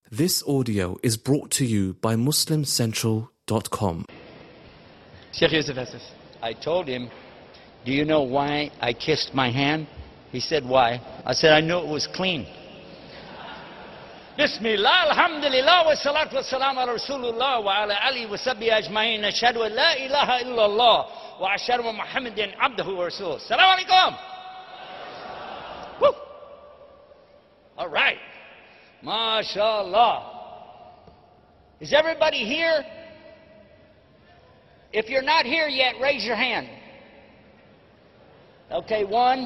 This audio is brought to you by MuslimCentral.com. Sheikh Yusuf Asif, I told him, do you know why I kissed my hand? He said, why? I said, I knew it was clean. Bismillah, alhamdulillah, wa salatu wa salam ala Rasulullah wa ala alihi wa sahbihi ajma'in. Ashhadu an la ilaha illallah wa ashhadu wa Muhammadan abduhu wa rasuluh. Assalamu alaikum. Woo. All right. MashaAllah. Is everybody here? If you're not here yet, raise your hand. Okay, 1,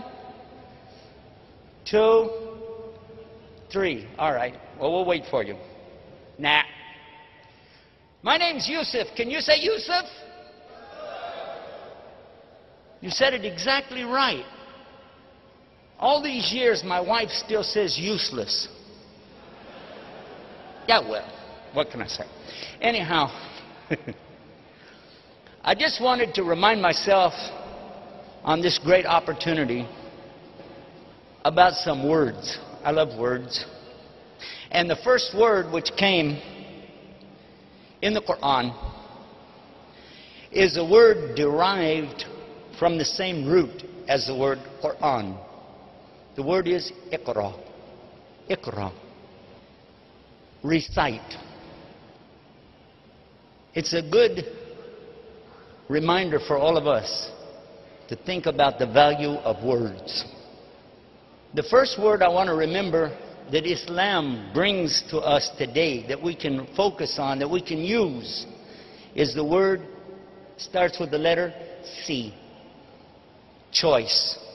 2, 3. All right. Well, we'll wait for you. Nah. My name's Yusuf. Can you say Yusuf? You said it exactly right. All these years, my wife still says useless. Yeah, well, what can I say? Anyhow, I just wanted to remind myself on this great opportunity about some words. I love words. And the first word which came in the Quran is a word derived from the same root as the word Quran. The word is Iqra. Iqra. Recite. It's a good reminder for all of us to think about the value of words. The first word I want to remember that Islam brings to us today, that we can focus on, that we can use, is the word, starts with the letter C. Choice.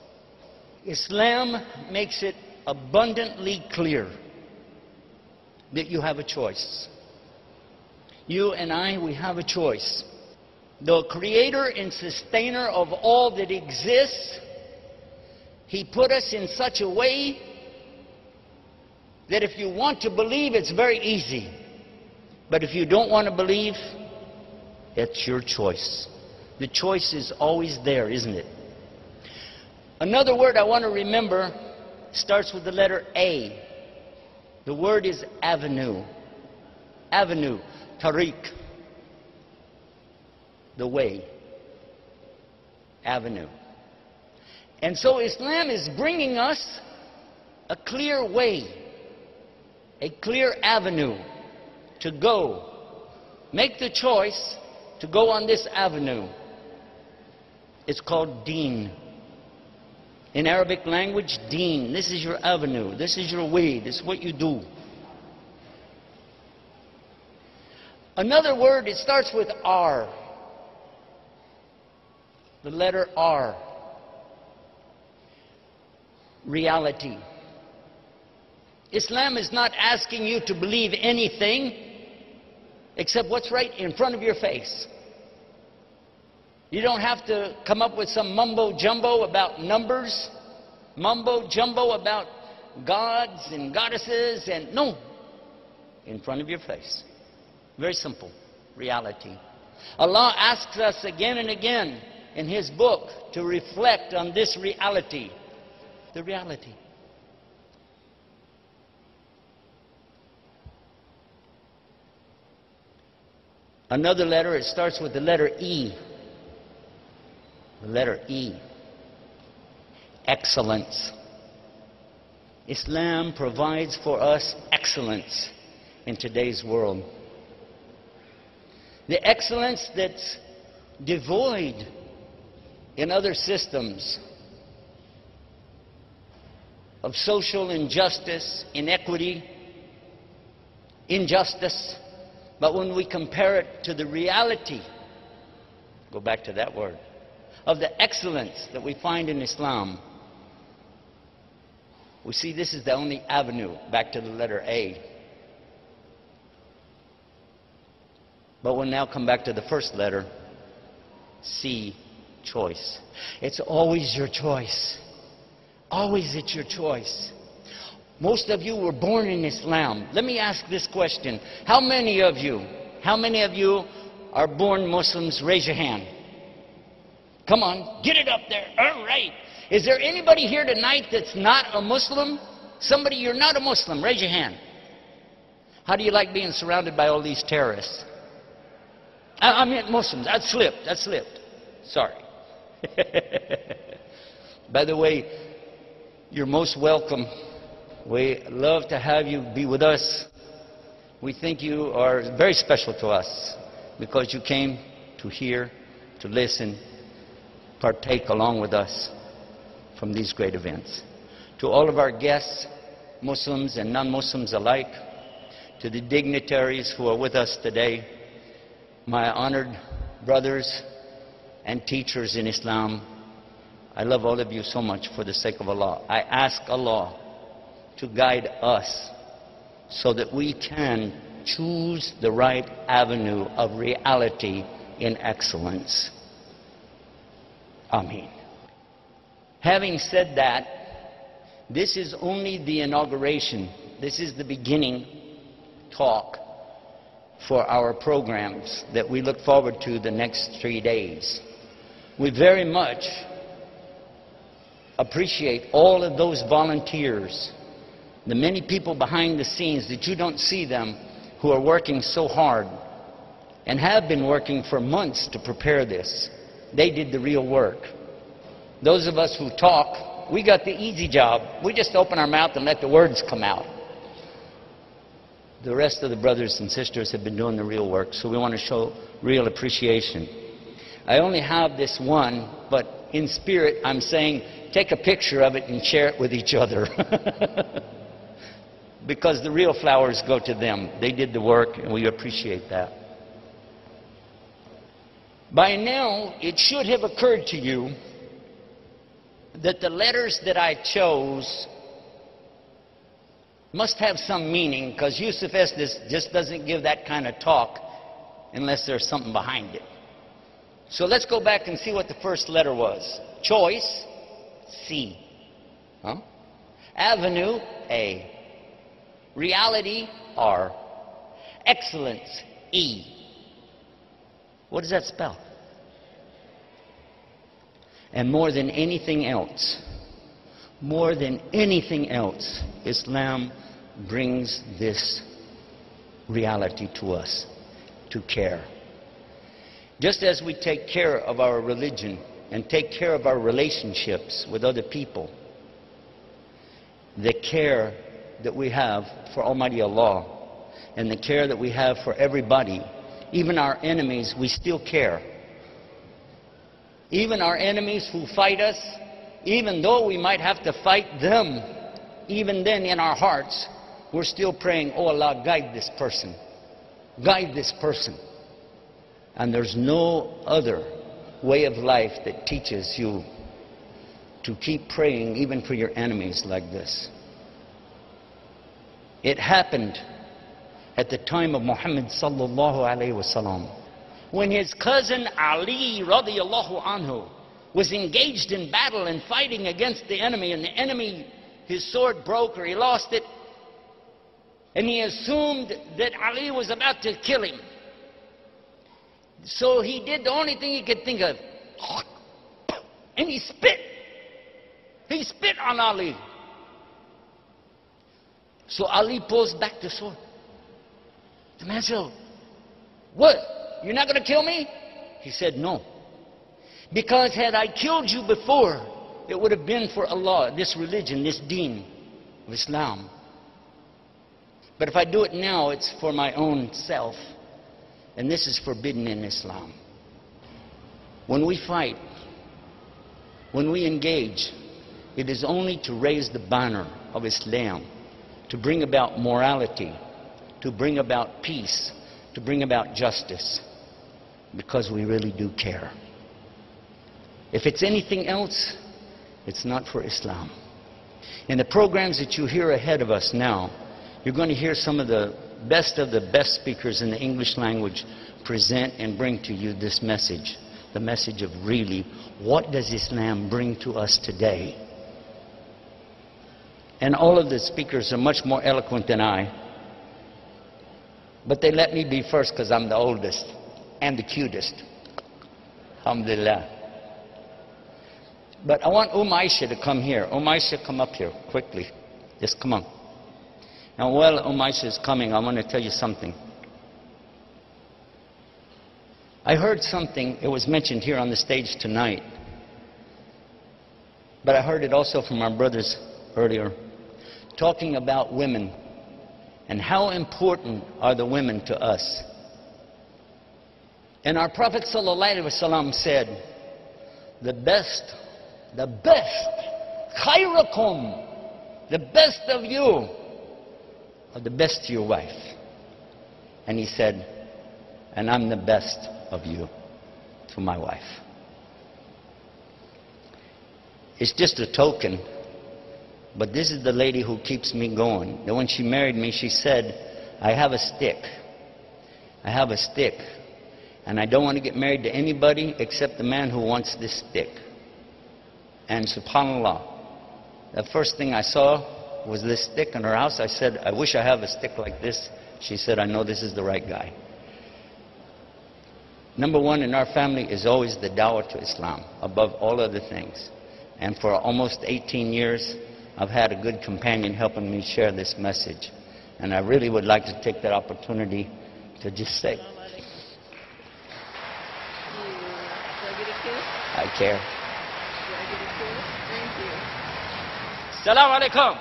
Islam makes it abundantly clear that you have a choice. You and I, we have a choice. The creator and sustainer of all that exists, he put us in such a way that if you want to believe, it's very easy. But if you don't want to believe, it's your choice. The choice is always there, isn't it? Another word I want to remember starts with the letter A. The word is avenue. Avenue. Tariq. The way. Avenue. And so Islam is bringing us a clear way, a clear avenue to go. Make the choice to go on this avenue. It's called deen. In Arabic language, deen. This is your avenue. This is your way. This is what you do. Another word, it starts with R. The letter R. Reality. Islam is not asking you to believe anything except what's right in front of your face. You don't have to come up with some mumbo-jumbo about numbers, mumbo-jumbo about gods and goddesses, and no, in front of your face. Very simple. Reality. Allah asks us again and again in His book to reflect on this reality. The reality. Another letter, it starts with the letter E. The letter E. Excellence. Islam provides for us excellence in today's world. The excellence that's devoid in other systems of social injustice, inequity, injustice. But when we compare it to the reality, go back to that word, of the excellence that we find in Islam, we see this is the only avenue, back to the letter A. But we'll now come back to the first letter, C, choice. It's always your choice. Always it's your choice. Most of you were born in Islam. Let me ask this question. How many of you are born Muslims? Raise your hand. Come on, get it up there. All right. Is there anybody here tonight that's not a Muslim? Somebody, you're not a Muslim. Raise your hand. How do you like being surrounded by all these terrorists? I meant Muslims. That slipped. Sorry. By the way, you're most welcome. We love to have you be with us. We think you are very special to us because you came to hear, to listen, partake along with us from these great events. To all of our guests, Muslims and non-Muslims alike, to the dignitaries who are with us today, my honored brothers and teachers in Islam, I love all of you so much for the sake of Allah. I ask Allah to guide us so that we can choose the right avenue of reality in excellence. Ameen. Having said that, this is only the inauguration. This is the beginning talk for our programs that we look forward to the next 3 days. We very much appreciate all of those volunteers, the many people behind the scenes that you don't see them, who are working so hard and have been working for months to prepare this. They did the real work. Those of us who talk, we got the easy job. We just open our mouth and let the words come out. The rest of the brothers and sisters have been doing the real work, so we want to show real appreciation. I only have this one, but in spirit I'm saying take a picture of it and share it with each other. Because the real flowers go to them. They did the work and we appreciate that. By now it should have occurred to you that the letters that I chose must have some meaning, because Yusuf Estes just doesn't give that kind of talk unless there's something behind it. So let's go back and see what the first letter was. Choice, C. Huh? Avenue, A. Reality, R. Excellence, E. What does that spell? And more than anything else, Islam brings this reality to us, to care. Just as we take care of our religion and take care of our relationships with other people, the care that we have for Almighty Allah and the care that we have for everybody, even our enemies, we still care. Even our enemies who fight us, even though we might have to fight them, even then in our hearts, we're still praying, oh Allah, guide this person. Guide this person. And there's no other way of life that teaches you to keep praying even for your enemies like this. It happened at the time of Muhammad sallallahu alayhi wasallam, when his cousin Ali radiallahu anhu was engaged in battle and fighting against the enemy, and the enemy, his sword broke or he lost it, and he assumed that Ali was about to kill him. So he did the only thing he could think of, and he spit. He spit on Ali. So Ali pulls back the sword. The man said, what? You're not going to kill me? He said, no. Because had I killed you before, it would have been for Allah, this religion, this deen of Islam. But if I do it now, it's for my own self. And this is forbidden in Islam. When we fight, when we engage, it is only to raise the banner of Islam, to bring about morality, to bring about peace, to bring about justice, because we really do care. If it's anything else, it's not for Islam. In the programs that you hear ahead of us now, you're going to hear some of the best speakers in the English language present and bring to you this message, the message of really, what does Islam bring to us today? And all of the speakers are much more eloquent than I, but they let me be first because I'm the oldest and the cutest. Alhamdulillah. But I want Aisha to come here. Aisha, come up here quickly. Just come on. And while Umaisha is coming, I want to tell you something. I heard something, it was mentioned here on the stage tonight, but I heard it also from our brothers earlier, talking about women and how important are the women to us. And our Prophet ﷺ said, the best, khayrakum, the best of you, are the best to your wife. And he said, and I'm the best of you to my wife. It's just a token, but this is the lady who keeps me going. And when she married me, she said, I have a stick. I have a stick. And I don't want to get married to anybody except the man who wants this stick. And subhanAllah, the first thing I saw was this stick in her house. I said, I wish I have a stick like this. She said, I know this is the right guy. Number one in our family is always the dawah to Islam, above all other things. And for almost 18 years, I've had a good companion helping me share this message. And I really would like to take that opportunity to just say, I care. Thank you. Assalamu alaikum.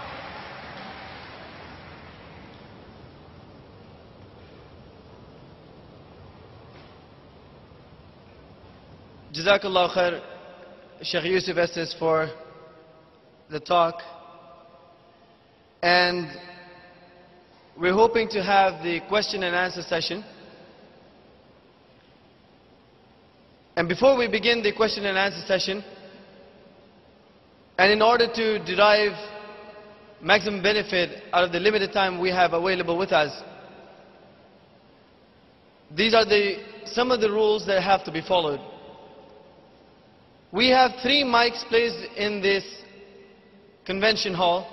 Jazakallah khair, Sheikh Yusuf Estes, for the talk. And we're hoping to have the question and answer session. And before we begin the question and answer session, and in order to derive maximum benefit out of the limited time we have available with us, these are some of the rules that have to be followed. We have 3 mics placed in this convention hall,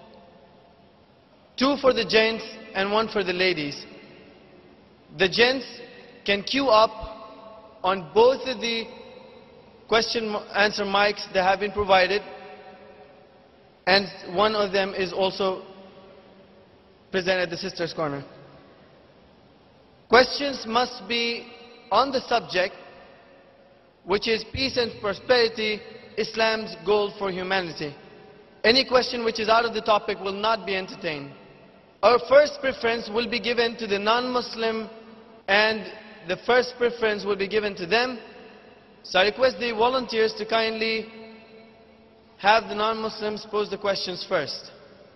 2 for the gents and 1 for the ladies. The gents can queue up on both of the question answer mics that have been provided, and one of them is also present at the sisters' corner. Questions must be on the subject, which is peace and prosperity, Islam's goal for humanity. Any question which is out of the topic will not be entertained. Our first preference will be given to the non-Muslim, and the first preference will be given to them. So I request the volunteers to kindly have the non-Muslims pose the questions first.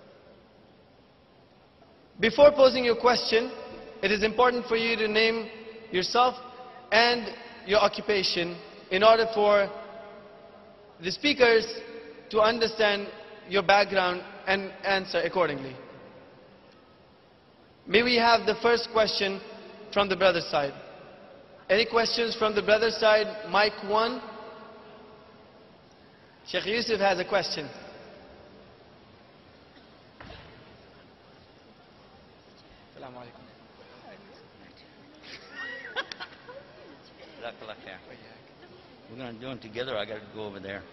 Before posing your question, it is important for you to name yourself and your occupation in order for the speakers to understand your background and answer accordingly. May we have the first question from the brother side? Any questions from the brother side? Mic 1. Sheikh Yusuf has a question. Assalamu alaikum. We're going to do them together. I got to go over there.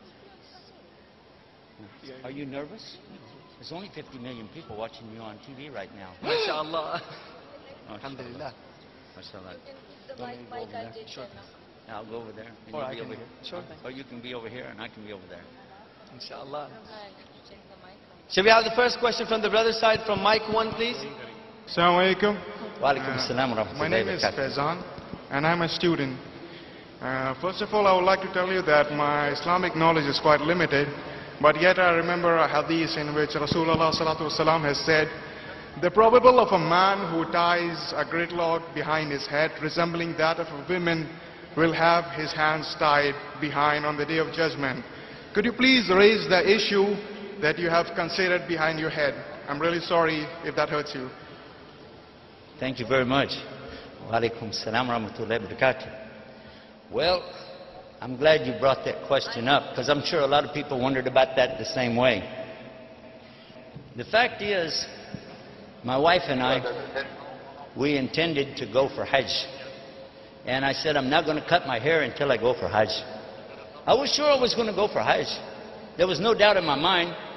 Are you nervous? There's only 50 million people watching you on TV right now. MashaAllah. Alhamdulillah. MashaAllah. The mic I did Sure. I'll go over there. And Or you be over here. Sure. Or you can be over here and I can be over there. Inshallah. check the mic. Shall we have the first question from the brother side from mic 1, please? Assalamu alaikum. Wa alaikum assalam wa rahmatullahi My name is wa barakatuh. Faizan, and I'm a student. First of all, I would like to tell you that my Islamic knowledge is quite limited, but yet I remember a hadith in which Rasulullah sallallahu alaihi wasallam has said, the probable of a man who ties a gridlock behind his head, resembling that of a woman, will have his hands tied behind on the day of judgment. Could you please raise the issue that you have considered behind your head? I'm really sorry if that hurts you. Thank you very much. Wa alaikum assalam wa rahmatullahi wa barakatuh. Well, I'm glad you brought that question up because I'm sure a lot of people wondered about that the same way. The fact is, my wife and I, we intended to go for Hajj. And I said, I'm not going to cut my hair until I go for Hajj. I was sure I was going to go for Hajj. There was no doubt in my mind.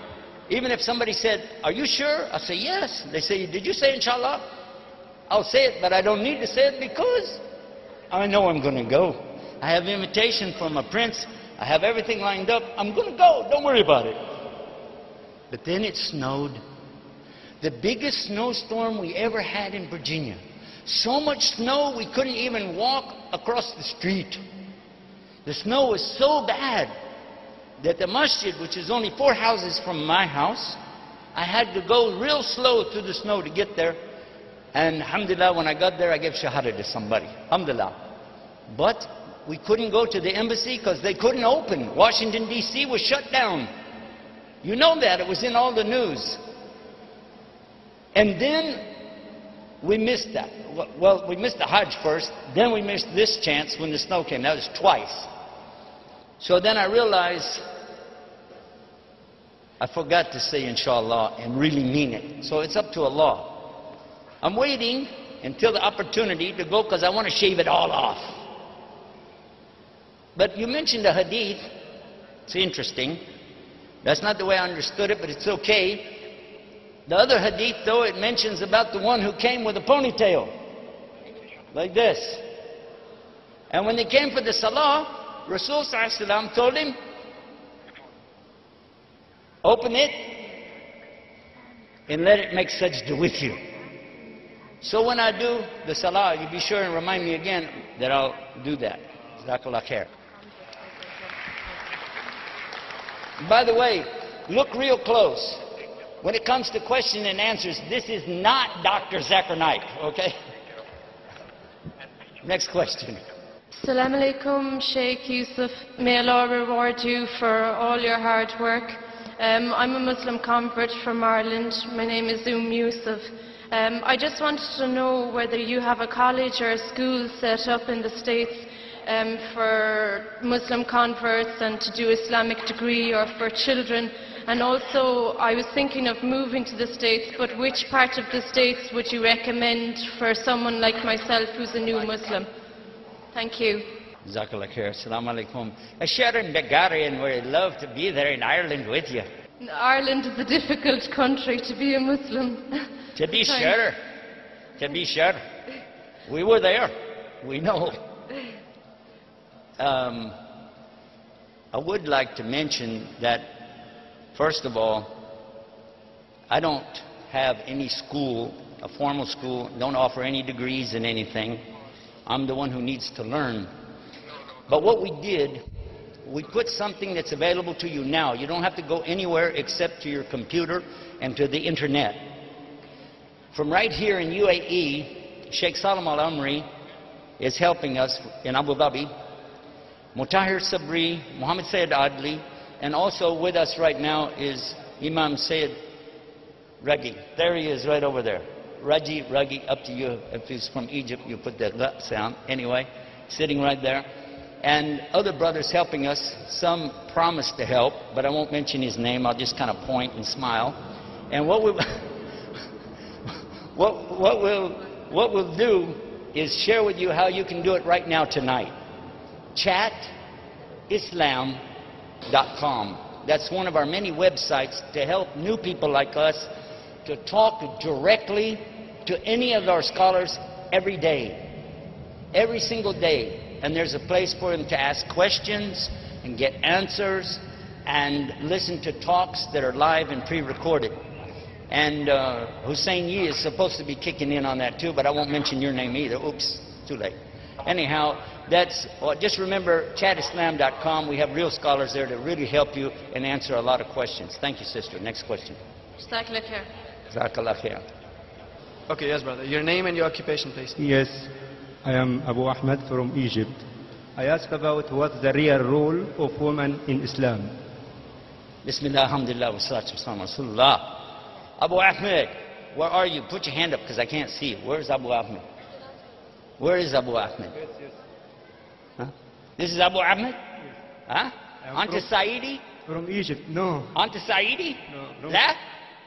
Even if somebody said, are you sure? I'll say, yes. They say, did you say inshallah? I'll say it, but I don't need to say it because I know I'm going to go. I have invitation from a prince. I have everything lined up. I'm going to go. Don't worry about it. But then it snowed. The biggest snowstorm we ever had in Virginia. So much snow we couldn't even walk across the street. The snow was so bad that the masjid, which is only 4 houses from my house, I had to go real slow through the snow to get there. And alhamdulillah, when I got there, I gave shahada to somebody. Alhamdulillah. But we couldn't go to the embassy because they couldn't open. Washington, D.C. was shut down. You know that. It was in all the news. And then we missed that. Well, we missed the Hajj first. Then we missed this chance when the snow came. That was twice. So then I realized I forgot to say inshallah and really mean it. So it's up to Allah. I'm waiting until the opportunity to go because I want to shave it all off. But you mentioned a hadith. It's interesting. That's not the way I understood it, but it's okay. The other hadith, though, it mentions about the one who came with a ponytail. Like this. And when they came for the salah, Rasul Sallallahu Alaihi Wasallam told him, open it and let it make sajda with you. So when I do the salah, you be sure and remind me again that I'll do that. Jazakallah khair. By the way, look real close. When it comes to question and answers, this is not Dr. Zakir Naik, okay? Next question. Assalamu alaikum, Sheikh Yusuf. May Allah reward you for all your hard work. I'm a Muslim convert from Ireland. My name is Yusuf. I just wanted to know whether you have a college or a school set up in the States for Muslim converts and to do Islamic degree, or for children. And also, I was thinking of moving to the States, but which part of the States would you recommend for someone like myself who's a new Muslim? Thank you. Jazakallah khair. Assalamu alaikum. Sharon Begarian, we'd love to be there in Ireland with you. Ireland is a difficult country to be a Muslim. To be sure. To be sure. We were there. We know. I would like to mention that, first of all, I don't have any school, a formal school, don't offer any degrees in anything. I'm the one who needs to learn. But what we did, we put something that's available to you now. You don't have to go anywhere except to your computer and to the internet. From right here in UAE, Sheikh Salam Al-Amri is helping us in Abu Dhabi. Mutahir Sabri, Muhammad Sayyid Adli, and also with us right now is Imam Sayyid Ragi. There he is right over there. Ragi, up to you. If he's from Egypt, you put that l sound. Anyway, sitting right there. And other brothers helping us. Some promised to help, but I won't mention his name. I'll just kind of point and smile. And what we'll do is share with you how you can do it right now tonight. chatislam.com. That's one of our many websites to help new people like us to talk directly to any of our scholars every day, every single day. And there's a place for them to ask questions and get answers and listen to talks that are live and pre-recorded. And Hussein Yi is supposed to be kicking in on that too, but I won't mention your name either. Oops, too late. Anyhow, that's, just remember chatislam.com. We have real scholars there to really help you and answer a lot of questions. Thank you, sister. Next question. Jazakallah khair. Jazakallah khair. Okay, yes, brother. Your name and your occupation, please. Yes, I am Abu Ahmed from Egypt. I ask about what's the real role of women in Islam. Bismillah, alhamdulillah, wa salatu wa salam, Rasulullah. Abu Ahmed, where are you? Put your hand up because I can't see you. Where's Abu Ahmed? Where is Abu Ahmed? Huh? This is Abu Ahmed? Huh? Anta Saidi? From Egypt, no. Anta Saidi? No. That?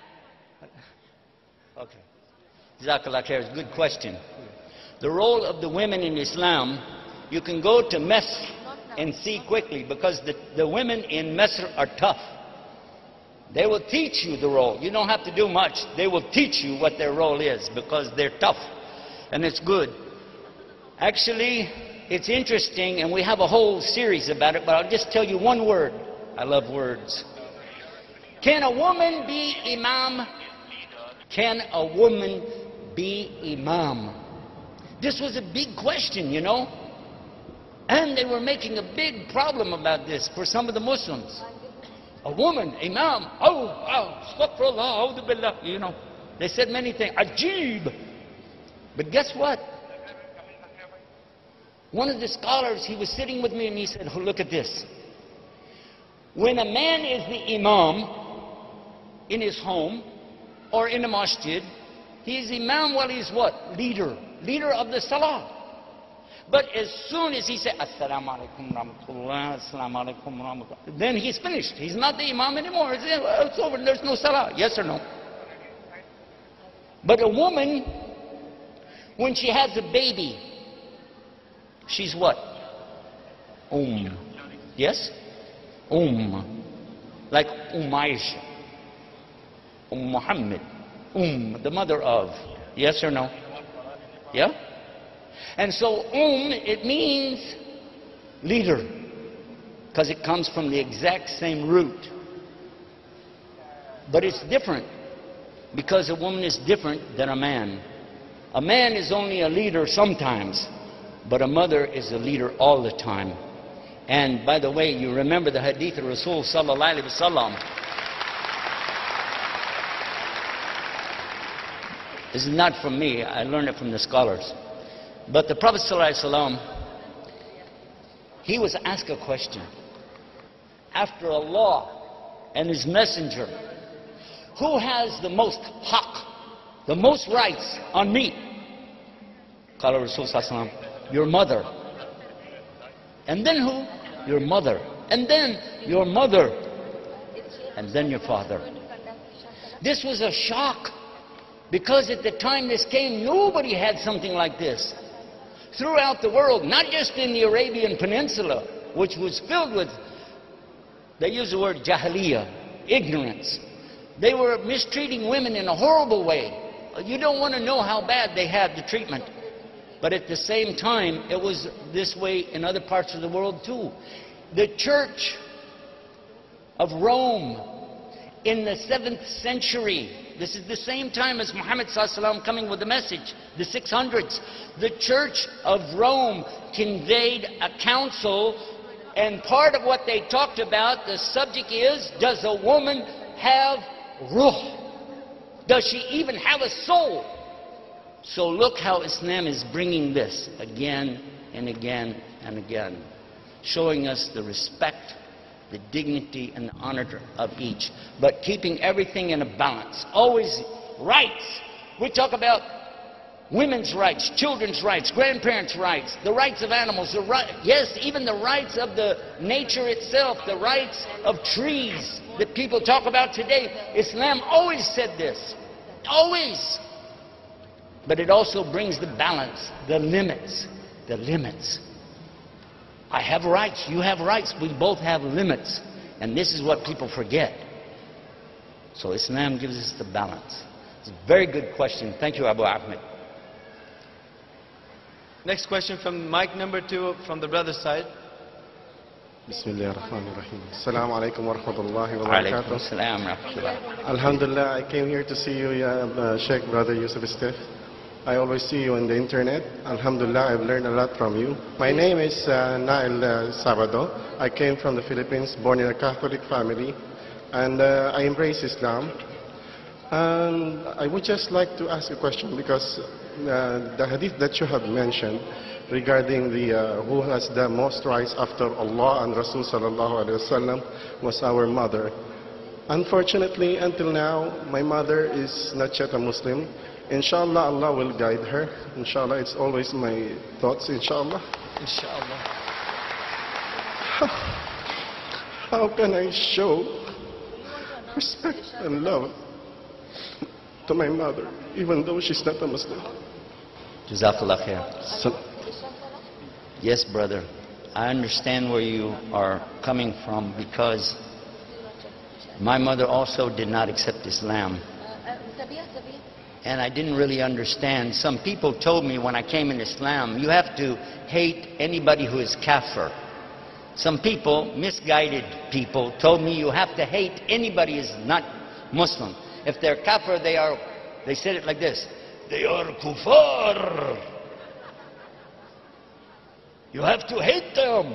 Okay. Jazakallah khair. It's a good question. The role of the women in Islam, you can go to Misr and see quickly, because the women in Misr are tough. They will teach you the role. You don't have to do much. They will teach you what their role is because they're tough and it's good. Actually, it's interesting, and we have a whole series about it, but I'll just tell you one word. I love words. Can a woman be imam? Can a woman be imam? This was a big question, you know. And they were making a big problem about this for some of the Muslims. A woman, imam, astaghfirullah, a'udhu billah, you know. They said many things, ajib. But guess what? One of the scholars, he was sitting with me and he said, oh, look at this. When a man is the imam in his home or in a masjid, he is imam while he's what? Leader. Leader of the salah. But as soon as he said, Assalamu alaikum rahmatullah, Assalamu alaikum rahmatullah, then he's finished. He's not the imam anymore. It's over. There's no salah. Yes or no? But a woman, when she has a baby, she's what? Yes? Like Aisha. Muhammad. The mother of. Yes or no? Yeah? And so, it means leader, because it comes from the exact same root. But it's different, because a woman is different than a man. A man is only a leader sometimes, but a mother is a leader all the time. And by the way, you remember the hadith of Rasul sallallahu alaihi wasallam. This is not from me, I learned it from the scholars. But the Prophet ﷺ, he was asked a question. After Allah and His Messenger, who has the most haqq, the most rights on me? Qala Rasul ﷺ, your mother. And then who? Your mother. And then your mother. And then your father. This was a shock. Because at the time this came, nobody had something like this. Throughout the world, not just in the Arabian Peninsula, which was filled with, they use the word jahiliyyah, ignorance. They were mistreating women in a horrible way. You don't want to know how bad they had the treatment. But at the same time, it was this way in other parts of the world too. The Church of Rome in the 7th century, this is the same time as Muhammad ﷺ coming with the message, the 600s. The Church of Rome conveyed a council, and part of what they talked about, the subject is, does a woman have ruh? Does she even have a soul? So look how Islam is bringing this again and again and again, showing us the respect, the dignity and the honor of each, but keeping everything in a balance. Always rights. We talk about women's rights, children's rights, grandparents' rights, the rights of animals, yes, even the rights of the nature itself, the rights of trees that people talk about today. Islam always said this. Always. But it also brings the balance, the limits, the limits. I have rights, you have rights, we both have limits. And this is what people forget. So Islam gives us the balance. It's a very good question. Thank you, Abu Ahmed. Next question from mic number 2 from the brother's side. Bismillah ar-Rahman ar-Rahim. Assalamu alaikum wa rahmatullahi wa Alaikum barakatuh. assalam wa rahmatullah. Alhamdulillah, I came here to see you, Sheikh Brother Yusuf Stef. I always see you on the internet. Alhamdulillah, I've learned a lot from you. My name is Nail Sabado. I came from the Philippines, born in a Catholic family, and I embrace Islam. And I would just like to ask a question, because the hadith that you have mentioned regarding the who has the most rights after Allah and Rasul sallallahu alaihi wasallam was our mother. Unfortunately, until now, my mother is not yet a Muslim. Inshallah, Allah will guide her. Inshallah, it's always my thoughts, inshallah. Inshallah. How can I show respect and love to my mother, even though she's not a Muslim? Jazakallah khair. Yes, brother. I understand where you are coming from, because My mother also did not accept Islam. Sabia. And I didn't really understand. Some people told me when I came in Islam, you have to hate anybody who is kafir. Some people, misguided people, told me you have to hate anybody who is not Muslim. If they're kafir, they said it like this: they are kuffar. You have to hate them.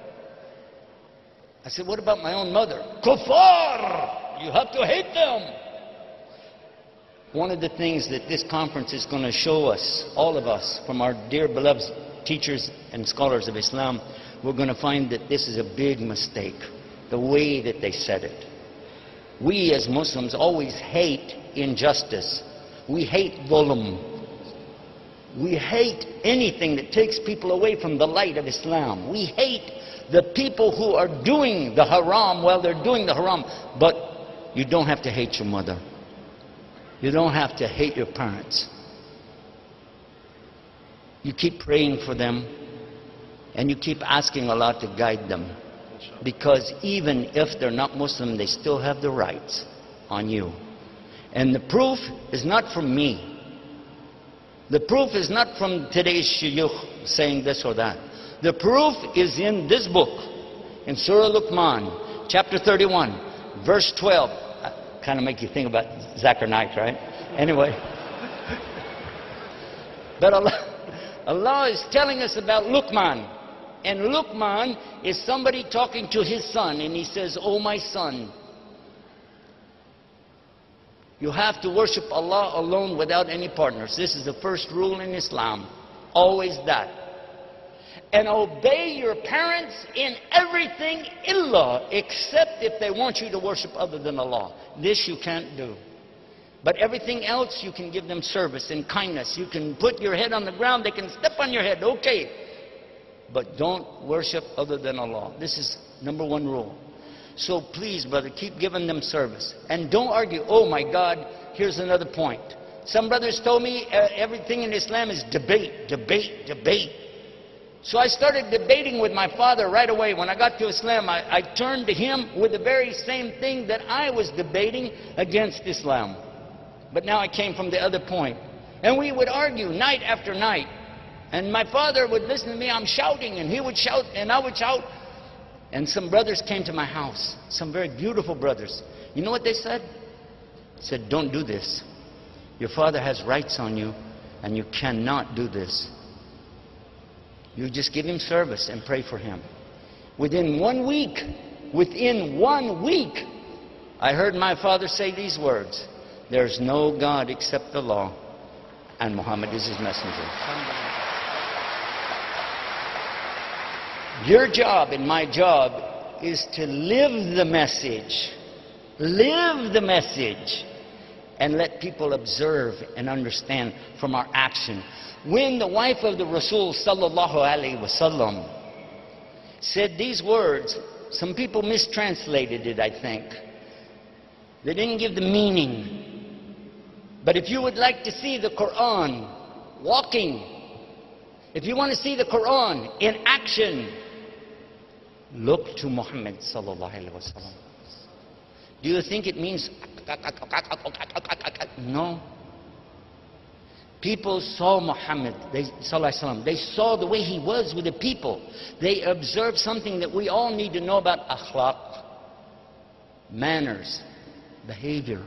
I said, what about my own mother? Kuffar! You have to hate them. One of the things that this conference is going to show us, all of us, from our dear beloved teachers and scholars of Islam, we're going to find that this is a big mistake, the way that they said it. We as Muslims always hate injustice. We hate dhulm. We hate anything that takes people away from the light of Islam. We hate the people who are doing the haram while they're doing the haram. But you don't have to hate your mother. You don't have to hate your parents. You keep praying for them, and you keep asking Allah to guide them. Because even if they're not Muslim, they still have the rights on you. And the proof is not from me. The proof is not from today's shuyukh saying this or that. The proof is in this book, in Surah Luqman, chapter 31, verse 12. Kind of make you think about Zakir Naik, right? Anyway. But Allah is telling us about Luqman. And Luqman is somebody talking to his son, and he says, "Oh my son, you have to worship Allah alone without any partners." This is the first rule in Islam. Always that. And obey your parents in everything illa, except if they want you to worship other than Allah. This you can't do. But everything else you can give them service and kindness. You can put your head on the ground, they can step on your head, okay. But don't worship other than Allah. This is number one rule. So please, brother, keep giving them service. And don't argue. Oh my God, here's another point. Some brothers told me everything in Islam is debate, debate, debate. So I started debating with my father right away. When I got to Islam, I turned to him with the very same thing that I was debating against Islam. But now I came from the other point. And we would argue night after night. And my father would listen to me. I'm shouting, and he would shout, and I would shout. And some brothers came to my house, some very beautiful brothers. You know what they said? They said, "Don't do this. Your father has rights on you, and you cannot do this. You just give him service and pray for him." Within 1 week, I heard my father say these words: "There's no God except Allah, and Muhammad is his messenger." Your job and my job is to live the message. Live the message. And let people observe and understand from our action. When the wife of the Rasul sallallahu alaihi wasallam said these words, some people mistranslated it, I think. They didn't give the meaning. But if you would like to see the Quran walking, if you want to see the Quran in action, look to Muhammad sallallahu alaihi wasallam. Do you think it means no? People saw Muhammad sallallahu alaihi wasallam. They saw the way he was with the people. They observed something that we all need to know about: akhlaq, manners, behavior.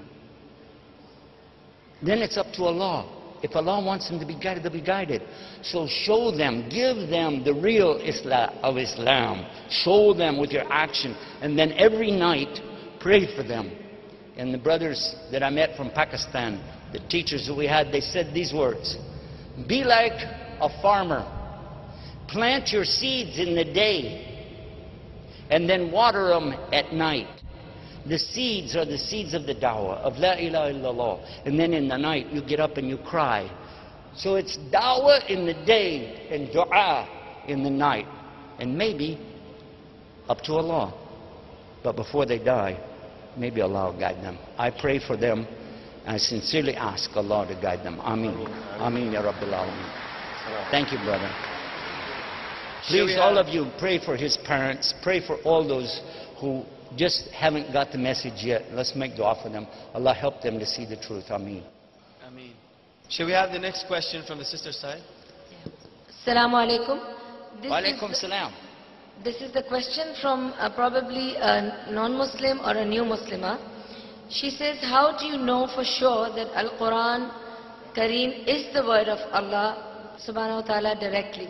Then it's up to Allah. If Allah wants them to be guided, they'll be guided. So show them, give them the real Islam of Islam. Show them with your action. And then every night, pray for them. And the brothers that I met from Pakistan, the teachers that we had, they said these words: be like a farmer. Plant your seeds in the day, and then water them at night. The seeds are the seeds of the da'wah, of la ilaha illallah. And then in the night, you get up and you cry. So it's da'wah in the day and dua in the night. And maybe up to Allah. But before they die, maybe Allah will guide them. I pray for them. And I sincerely ask Allah to guide them. Ameen. Ameen ya Rabbil Alameen. Thank you, brother. Please, all of you, pray for his parents. Pray for all those who just haven't got the message yet. Let's make dua for them. Allah help them to see the truth. Ameen. Ameen. Shall we have the next question from the sister's side? Assalamu alaikum. Wa alaikum salam. This is the question from probably a non-Muslim or a new Muslimah. She says, how do you know for sure that Al-Quran Kareem is the word of Allah subhanahu wa ta'ala directly?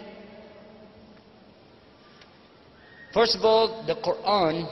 First of all, the Quran,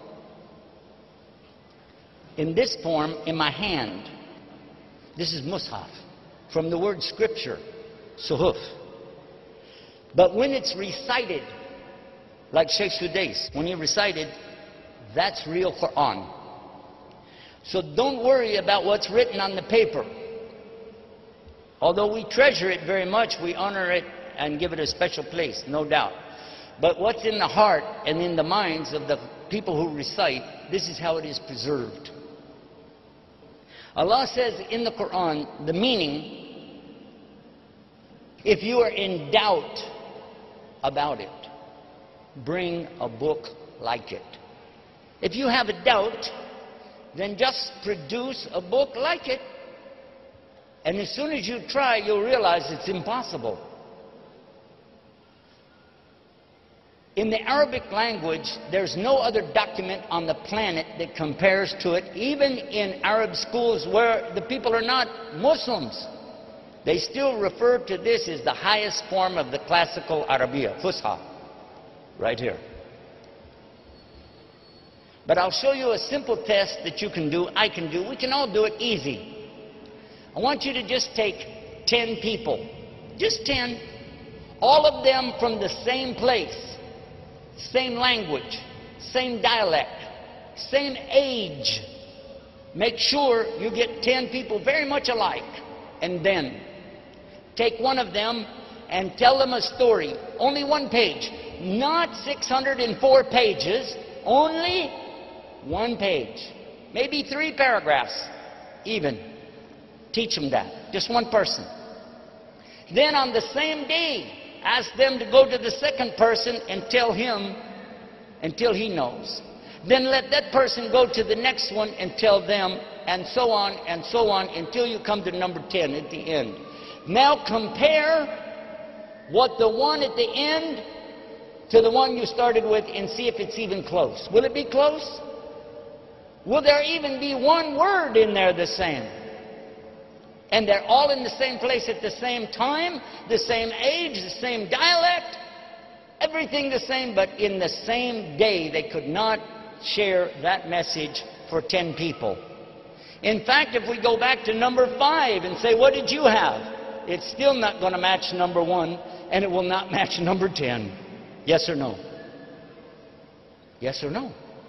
in this form, in my hand, this is Mus'haf, from the word scripture, suhuf. But when it's recited, like Sheikh Sudais, when he recited, that's real Quran. So don't worry about what's written on the paper. Although we treasure it very much, we honor it and give it a special place, no doubt. But what's in the heart and in the minds of the people who recite, this is how it is preserved. Allah says in the Quran, the meaning, if you are in doubt about it, bring a book like it. If you have a doubt, then just produce a book like it. And as soon as you try, you'll realize it's impossible. In the Arabic language, there's no other document on the planet that compares to it, even in Arab schools where the people are not Muslims. They still refer to this as the highest form of the classical Arabiya, Fusha, right here. But I'll show you a simple test that you can do, I can do, we can all do it easy. I want you to just take 10 people, just 10, all of them from the same place, same language, same dialect, same age. Make sure you get 10 people very much alike, and then take one of them and tell them a story. Only one page, not 604 pages, only one page, maybe 3 paragraphs even. Teach them that, just one person. Then on the same day, ask them to go to the second person and tell him until he knows. Then let that person go to the next one and tell them, and so on until you come to number 10 at the end. Now compare what the one at the end to the one you started with and see if it's even close. Will it be close? Will there even be one word in there the same? And they're all in the same place at the same time, the same age, the same dialect, everything the same, but in the same day they could not share that message for 10 people. In fact, if we go back to number 5 and say, what did you have? It's still not going to match number 1, and it will not match number 10. Yes or no? Yes or no?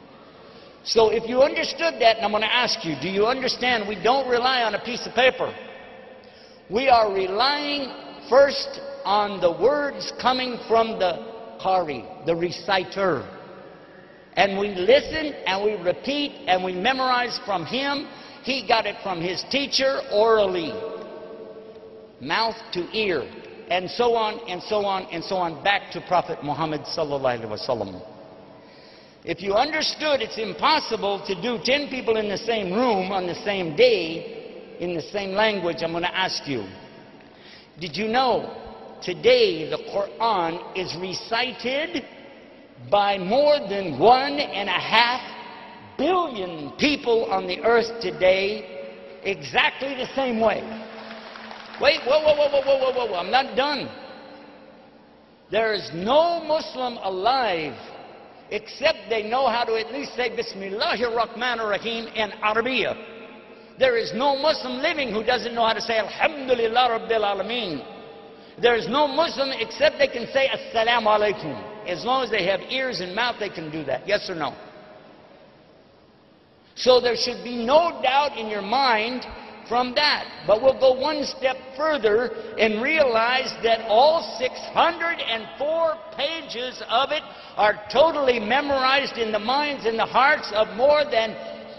So if you understood that, and I'm going to ask you, do you understand we don't rely on a piece of paper? We are relying first on the words coming from the Qari, the reciter. And we listen and we repeat and we memorize from him. He got it from his teacher orally, mouth to ear, and so on and so on and so on, back to Prophet Muhammad sallallahu alaihi wasallam. If you understood it's impossible to do 10 people in the same room on the same day, in the same language, I'm going to ask you, did you know today the Quran is recited by more than 1.5 billion people on the earth today exactly the same way? Wait, whoa, I'm not done. There is no Muslim alive except they know how to at least say Bismillahir Rahmanir Rahim in Arabiya. There is no Muslim living who doesn't know how to say Alhamdulillah Rabbil Alameen. There is no Muslim except they can say Assalamu Alaikum. As long as they have ears and mouth, they can do that. Yes or no? So there should be no doubt in your mind from that. But we'll go one step further and realize that all 604 pages of it are totally memorized in the minds and the hearts of more than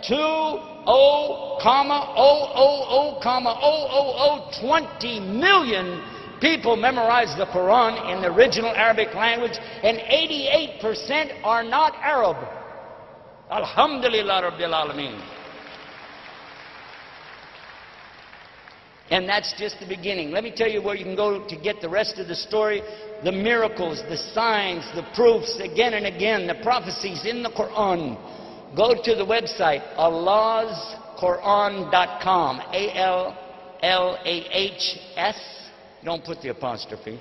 20 million people memorize the Quran in the original Arabic language, and 88% are not Arab. Alhamdulillah Rabbil Alameen. And that's just the beginning. Let me tell you where you can go to get the rest of the story. The miracles, the signs, the proofs, again and again, the prophecies in the Quran. Go to the website, allahsquran.com. A-L-L-A-H-S. Don't put the apostrophe.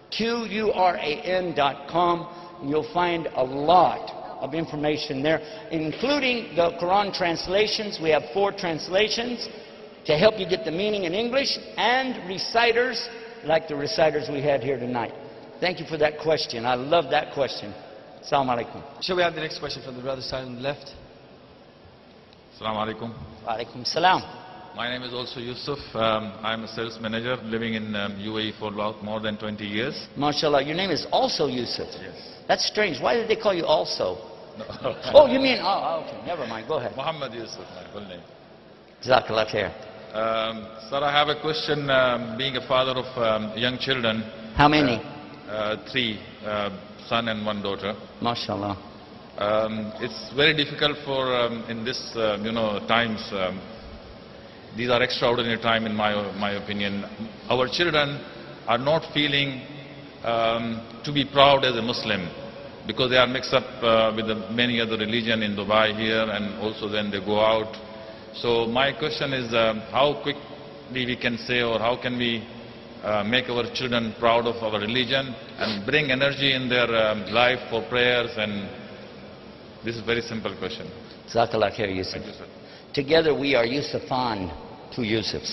Quran.com. You'll find a lot of information there, including the Quran translations. We have 4 translations to help you get the meaning in English, and reciters like the reciters we had here tonight. Thank you for that question. I love that question. Assalamu alaikum. Shall we have the next question from the brother side on the left? Assalamu alaikum. Wa alaikum salam. My name is also Yusuf. I'm a sales manager living in UAE for about more than 20 years. MashaAllah, your name is also Yusuf. Yes. That's strange. Why did they call you also? No. Oh, you mean, okay, never mind. Go ahead. Muhammad Yusuf, my full name. Jazakallah khair. Sir, I have a question. Being a father of young children. How many? 3, son and 1 daughter. MashaAllah. It's very difficult for in this times. These are extraordinary time in my opinion. Our children are not feeling to be proud as a Muslim, because they are mixed up with many other religion in Dubai here, and also then they go out. So my question is, how quickly we can say, or how can we make our children proud of our religion and bring energy in their life for prayers? And this is a very simple question. Jazakallah khair, Yusuf. Thank you, sir. Together we are Yusufan, 2 Yusufs.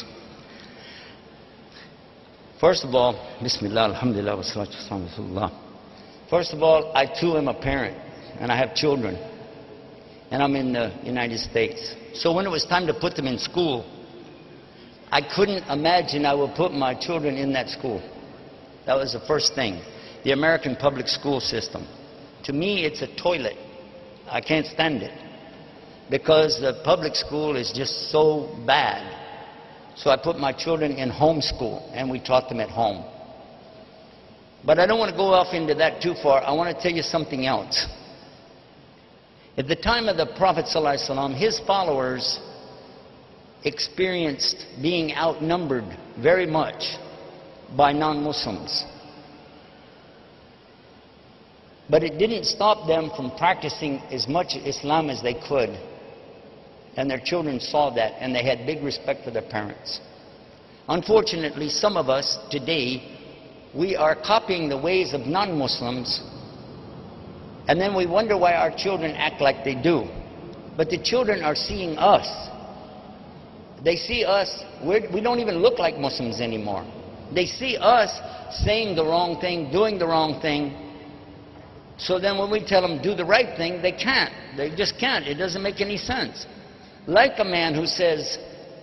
First of all, Bismillah, Alhamdulillah, wa salatu wa salam Rasulullah. First of all, I too am a parent, and I have children, and I'm in the United States. So when it was time to put them in school, I couldn't imagine I would put my children in that school. That was the first thing. The American public school system. To me, it's a toilet. I can't stand it, because the public school is just so bad. So I put my children in homeschool, and we taught them at home. But I don't want to go off into that too far. I want to tell you something else. At the time of the Prophet ﷺ, his followers experienced being outnumbered very much by non-Muslims. But it didn't stop them from practicing as much Islam as they could. And their children saw that, and they had big respect for their parents. Unfortunately, some of us today, we are copying the ways of non-Muslims, and then we wonder why our children act like they do. But the children are seeing us. They see us, we don't even look like Muslims anymore. They see us saying the wrong thing, doing the wrong thing. So then when we tell them do the right thing, they can't. They just can't. It doesn't make any sense. Like a man who says,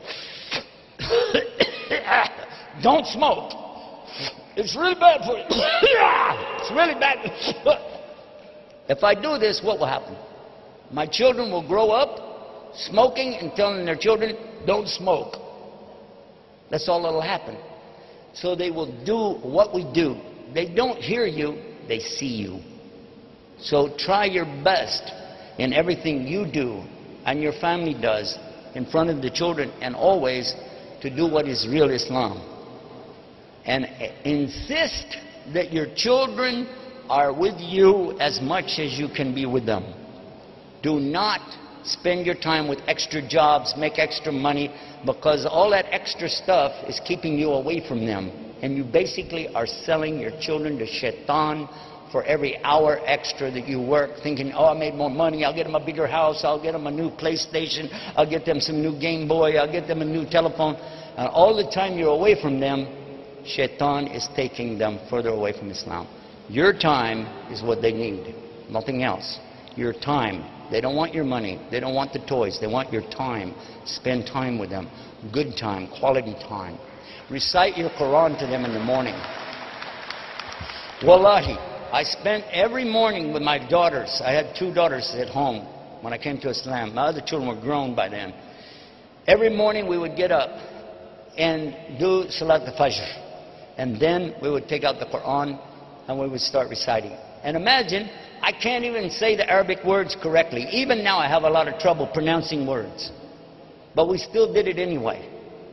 don't smoke. It's really bad for you. It's really bad. If I do this, what will happen? My children will grow up smoking and telling their children, don't smoke. That's all that will happen. So they will do what we do. They don't hear you, they see you. So try your best in everything you do and your family does in front of the children, and always to do what is real Islam. And insist that your children are with you as much as you can be with them. Do not spend your time with extra jobs, make extra money, because all that extra stuff is keeping you away from them. And you basically are selling your children to shaitan for every hour extra that you work, thinking, oh, I made more money, I'll get them a bigger house, I'll get them a new PlayStation, I'll get them some new Game Boy, I'll get them a new telephone. And all the time you're away from them, shaitan is taking them further away from Islam. Your time is what they need, nothing else. Your time. They don't want your money. They don't want the toys. They want your time. Spend time with them. Good time, quality time. Recite your Quran to them in the morning. Wallahi, I spent every morning with my daughters. I had 2 daughters at home when I came to Islam. My other children were grown by then. Every morning we would get up and do Salat al-Fajr. And then we would take out the Quran and we would start reciting. And imagine, I can't even say the Arabic words correctly. Even now I have a lot of trouble pronouncing words. But we still did it anyway.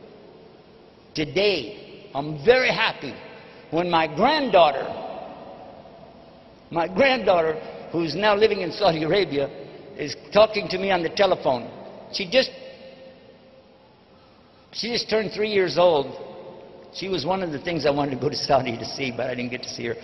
Today, I'm very happy when my granddaughter, who's now living in Saudi Arabia, is talking to me on the telephone. She just turned 3 years old. She was one of the things I wanted to go to Saudi to see, but I didn't get to see her.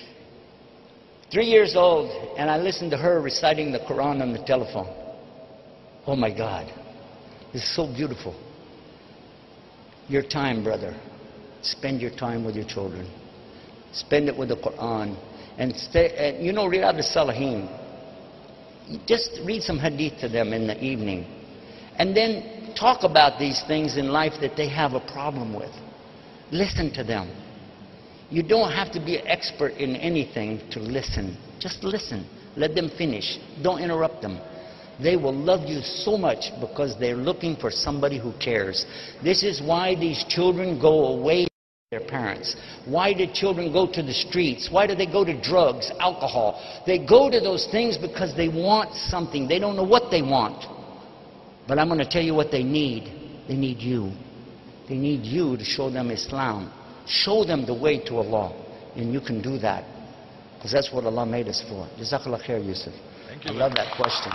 3 years old, and I listened to her reciting the Quran on the telephone. Oh my God, this is so beautiful. Your time, brother. Spend your time with your children. Spend it with the Quran. And Riyadh al-Salihin. Just read some hadith to them in the evening. And then talk about these things in life that they have a problem with. Listen to them. You don't have to be an expert in anything to listen. Just listen. Let them finish. Don't interrupt them. They will love you so much because they're looking for somebody who cares. This is why these children go away from their parents. Why do children go to the streets? Why do they go to drugs, alcohol? They go to those things because they want something. They don't know what they want. But I'm going to tell you what they need. They need you. They need you to show them Islam. Show them the way to Allah. And you can do that. Because that's what Allah made us for. Jazakallah khair, Yusuf. Thank you. I love that question.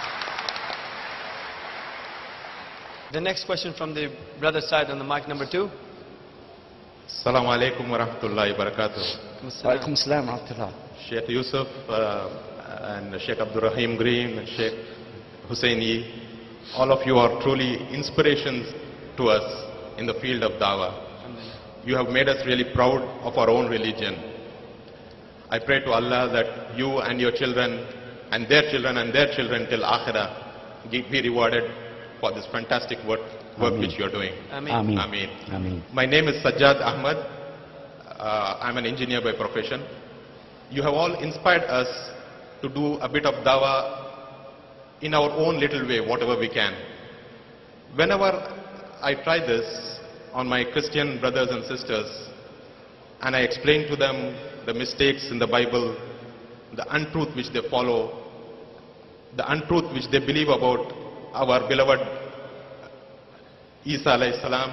The next question from the brother side on the mic number 2. Assalamu alaikum wa rahmatullahi wa barakatuh. Wa alaikum assalam wa rahmatullah. Sheikh Yusuf and Sheikh Abdul Rahim Green and Sheikh Husseini, all of you are truly inspirations to us in the field of dawah. You have made us really proud of our own religion. I pray to Allah that you and your children and their children and their children till Akhirah be rewarded for this fantastic work which you are doing. Ameen. Ameen. Ameen. My name is Sajjad Ahmad. I'm an engineer by profession. You have all inspired us to do a bit of dawah in our own little way, whatever we can. Whenever I try this on my Christian brothers and sisters, and I explain to them the mistakes in the Bible, the untruth which they follow, the untruth which they believe about our beloved Isa alayhi salam,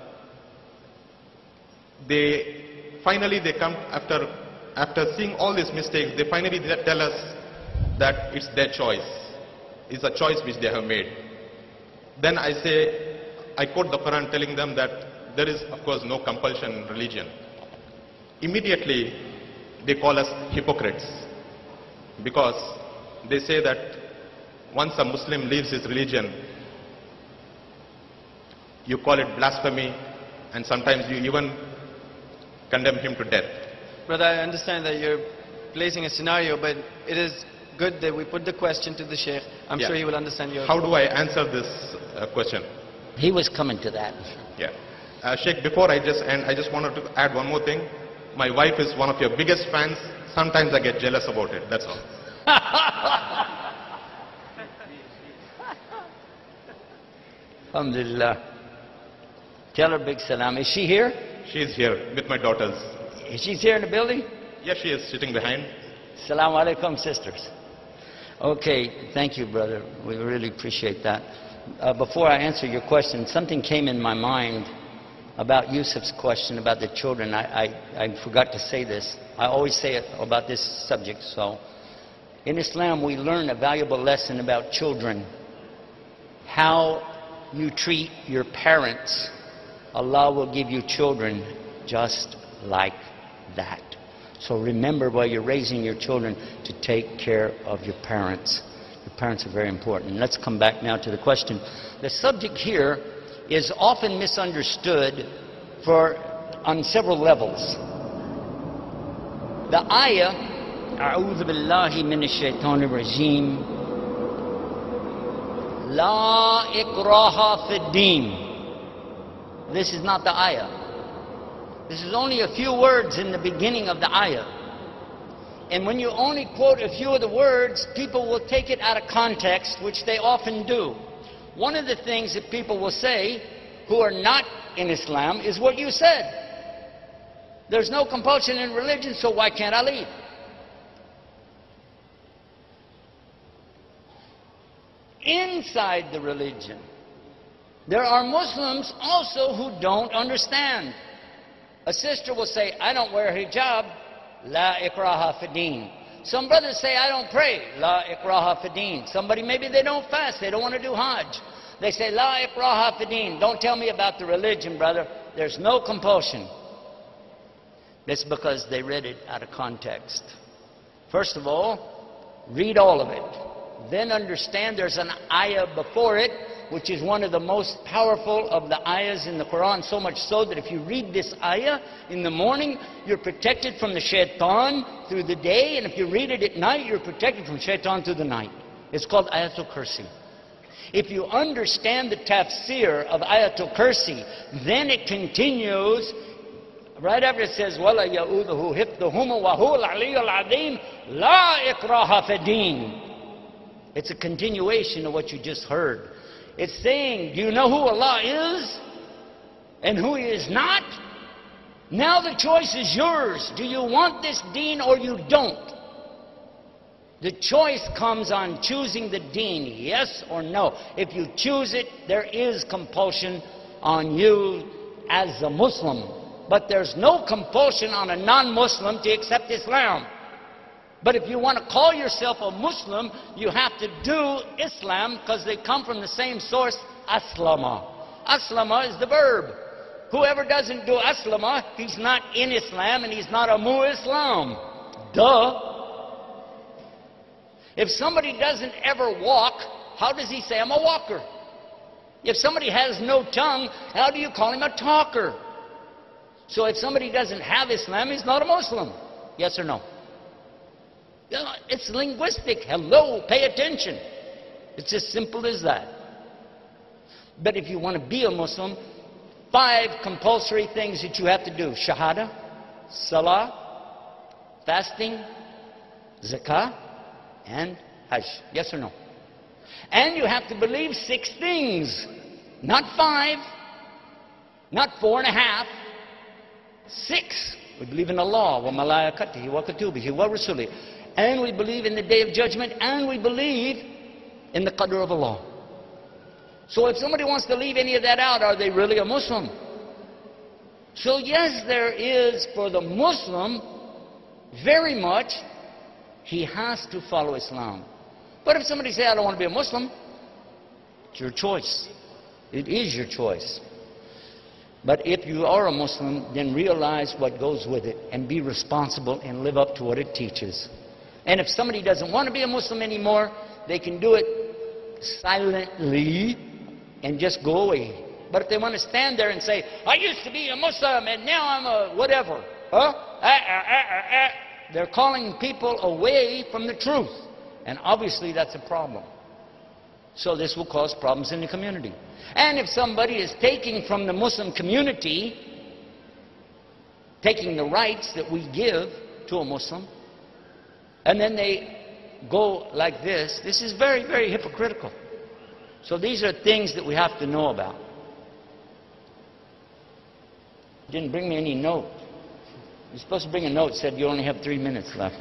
they come after seeing all these mistakes, they finally tell us that it's their choice. It's a choice which they have made. Then I quote the Quran telling them that there is, of course, no compulsion in religion. Immediately, they call us hypocrites because they say that once a Muslim leaves his religion, you call it blasphemy, and sometimes you even condemn him to death. Brother, I understand that you're placing a scenario, but it is good that we put the question to the Sheikh. I'm sure he will understand your... How do I answer this question? He was coming to that. Yeah. Sheikh, before I just end, I just wanted to add one more thing. My wife is one of your biggest fans. Sometimes I get jealous about it, that's all. Alhamdulillah. Tell her big salam. Is she here? She is here with my daughters. She's here in the building? Yes, she is sitting behind. Assalamu alaikum, sisters. Okay, thank you, brother. We really appreciate that. Before I answer your question, something came in my mind about Yusuf's question about the children. I forgot to say this. I always say it about this subject. So, in Islam, we learn a valuable lesson about children. How you treat your parents, Allah will give you children just like that. So remember while you're raising your children to take care of your parents. Your parents are very important. Let's come back now to the question. The subject here is often misunderstood on several levels. The ayah, أعوذ بالله من الشيطان الرجيم لا إكراه في الدين. This is not the ayah. This is only a few words in the beginning of the ayah. And when you only quote a few of the words, people will take it out of context, which they often do. One of the things that people will say, who are not in Islam, is what you said. There's no compulsion in religion, so why can't I leave? inside the religion. There are Muslims also who don't understand. A sister will say, I don't wear hijab, la ikraha fi din. Some brothers say, I don't pray, la ikraha fi din. Somebody, maybe they don't fast, they don't want to do Hajj. They say, la ikraha fi din. Don't tell me about the religion, brother. There's no compulsion. That's because they read it out of context. First of all, read all of it. Then understand there's an ayah before it, which is one of the most powerful of the ayahs in the Quran, so much so that if you read this ayah in the morning, you're protected from the shaitan through the day, and if you read it at night, you're protected from shaitan through the night. It's called Ayatul Kursi. If you understand the tafsir of Ayatul Kursi, then it continues right after it says, وَلَا يَؤُوذُهُ حِفْظُهُمَا وَهُوَ الْعَلِيُّ الْعَظِيمُ لَا إِكْرَاهَ فِي الدِّينِ. It's a continuation of what you just heard. It's saying, do you know who Allah is and who He is not? Now the choice is yours. Do you want this deen or you don't? The choice comes on choosing the deen, yes or no. If you choose it, there is compulsion on you as a Muslim. But there's no compulsion on a non-Muslim to accept Islam. But if you want to call yourself a Muslim, you have to do Islam because they come from the same source, aslama. Aslama is the verb. Whoever doesn't do aslama, he's not in Islam and he's not a mu-Islam. Duh. If somebody doesn't ever walk, how does he say, I'm a walker? If somebody has no tongue, how do you call him a talker? So if somebody doesn't have Islam, he's not a Muslim. Yes or no? It's linguistic. Hello, pay attention. It's as simple as that. But if you want to be a Muslim, 5 compulsory things that you have to do. Shahada, Salah, fasting, Zakah, and Hajj. Yes or no? And you have to believe 6 things. Not 5, not 4.5, 6. We believe in Allah, wa malaikatihi, wa kutubihi, wa rasulihi. And we believe in the Day of Judgment, and we believe in the Qadr of Allah. So if somebody wants to leave any of that out, are they really a Muslim? So yes, there is for the Muslim, very much, he has to follow Islam. But if somebody says, I don't want to be a Muslim, it's your choice. It is your choice. But if you are a Muslim, then realize what goes with it and be responsible and live up to what it teaches. And if somebody doesn't want to be a Muslim anymore, they can do it silently and just go away. But if they want to stand there and say, I used to be a Muslim and now I'm a whatever, they're calling people away from the truth. And obviously that's a problem. So this will cause problems in the community. And if somebody is taking from the Muslim community, taking the rights that we give to a Muslim, and then they go like this is very, very hypocritical. So these are things that we have to know about. Didn't bring me any note. You're supposed to bring a note that said you only have 3 minutes left.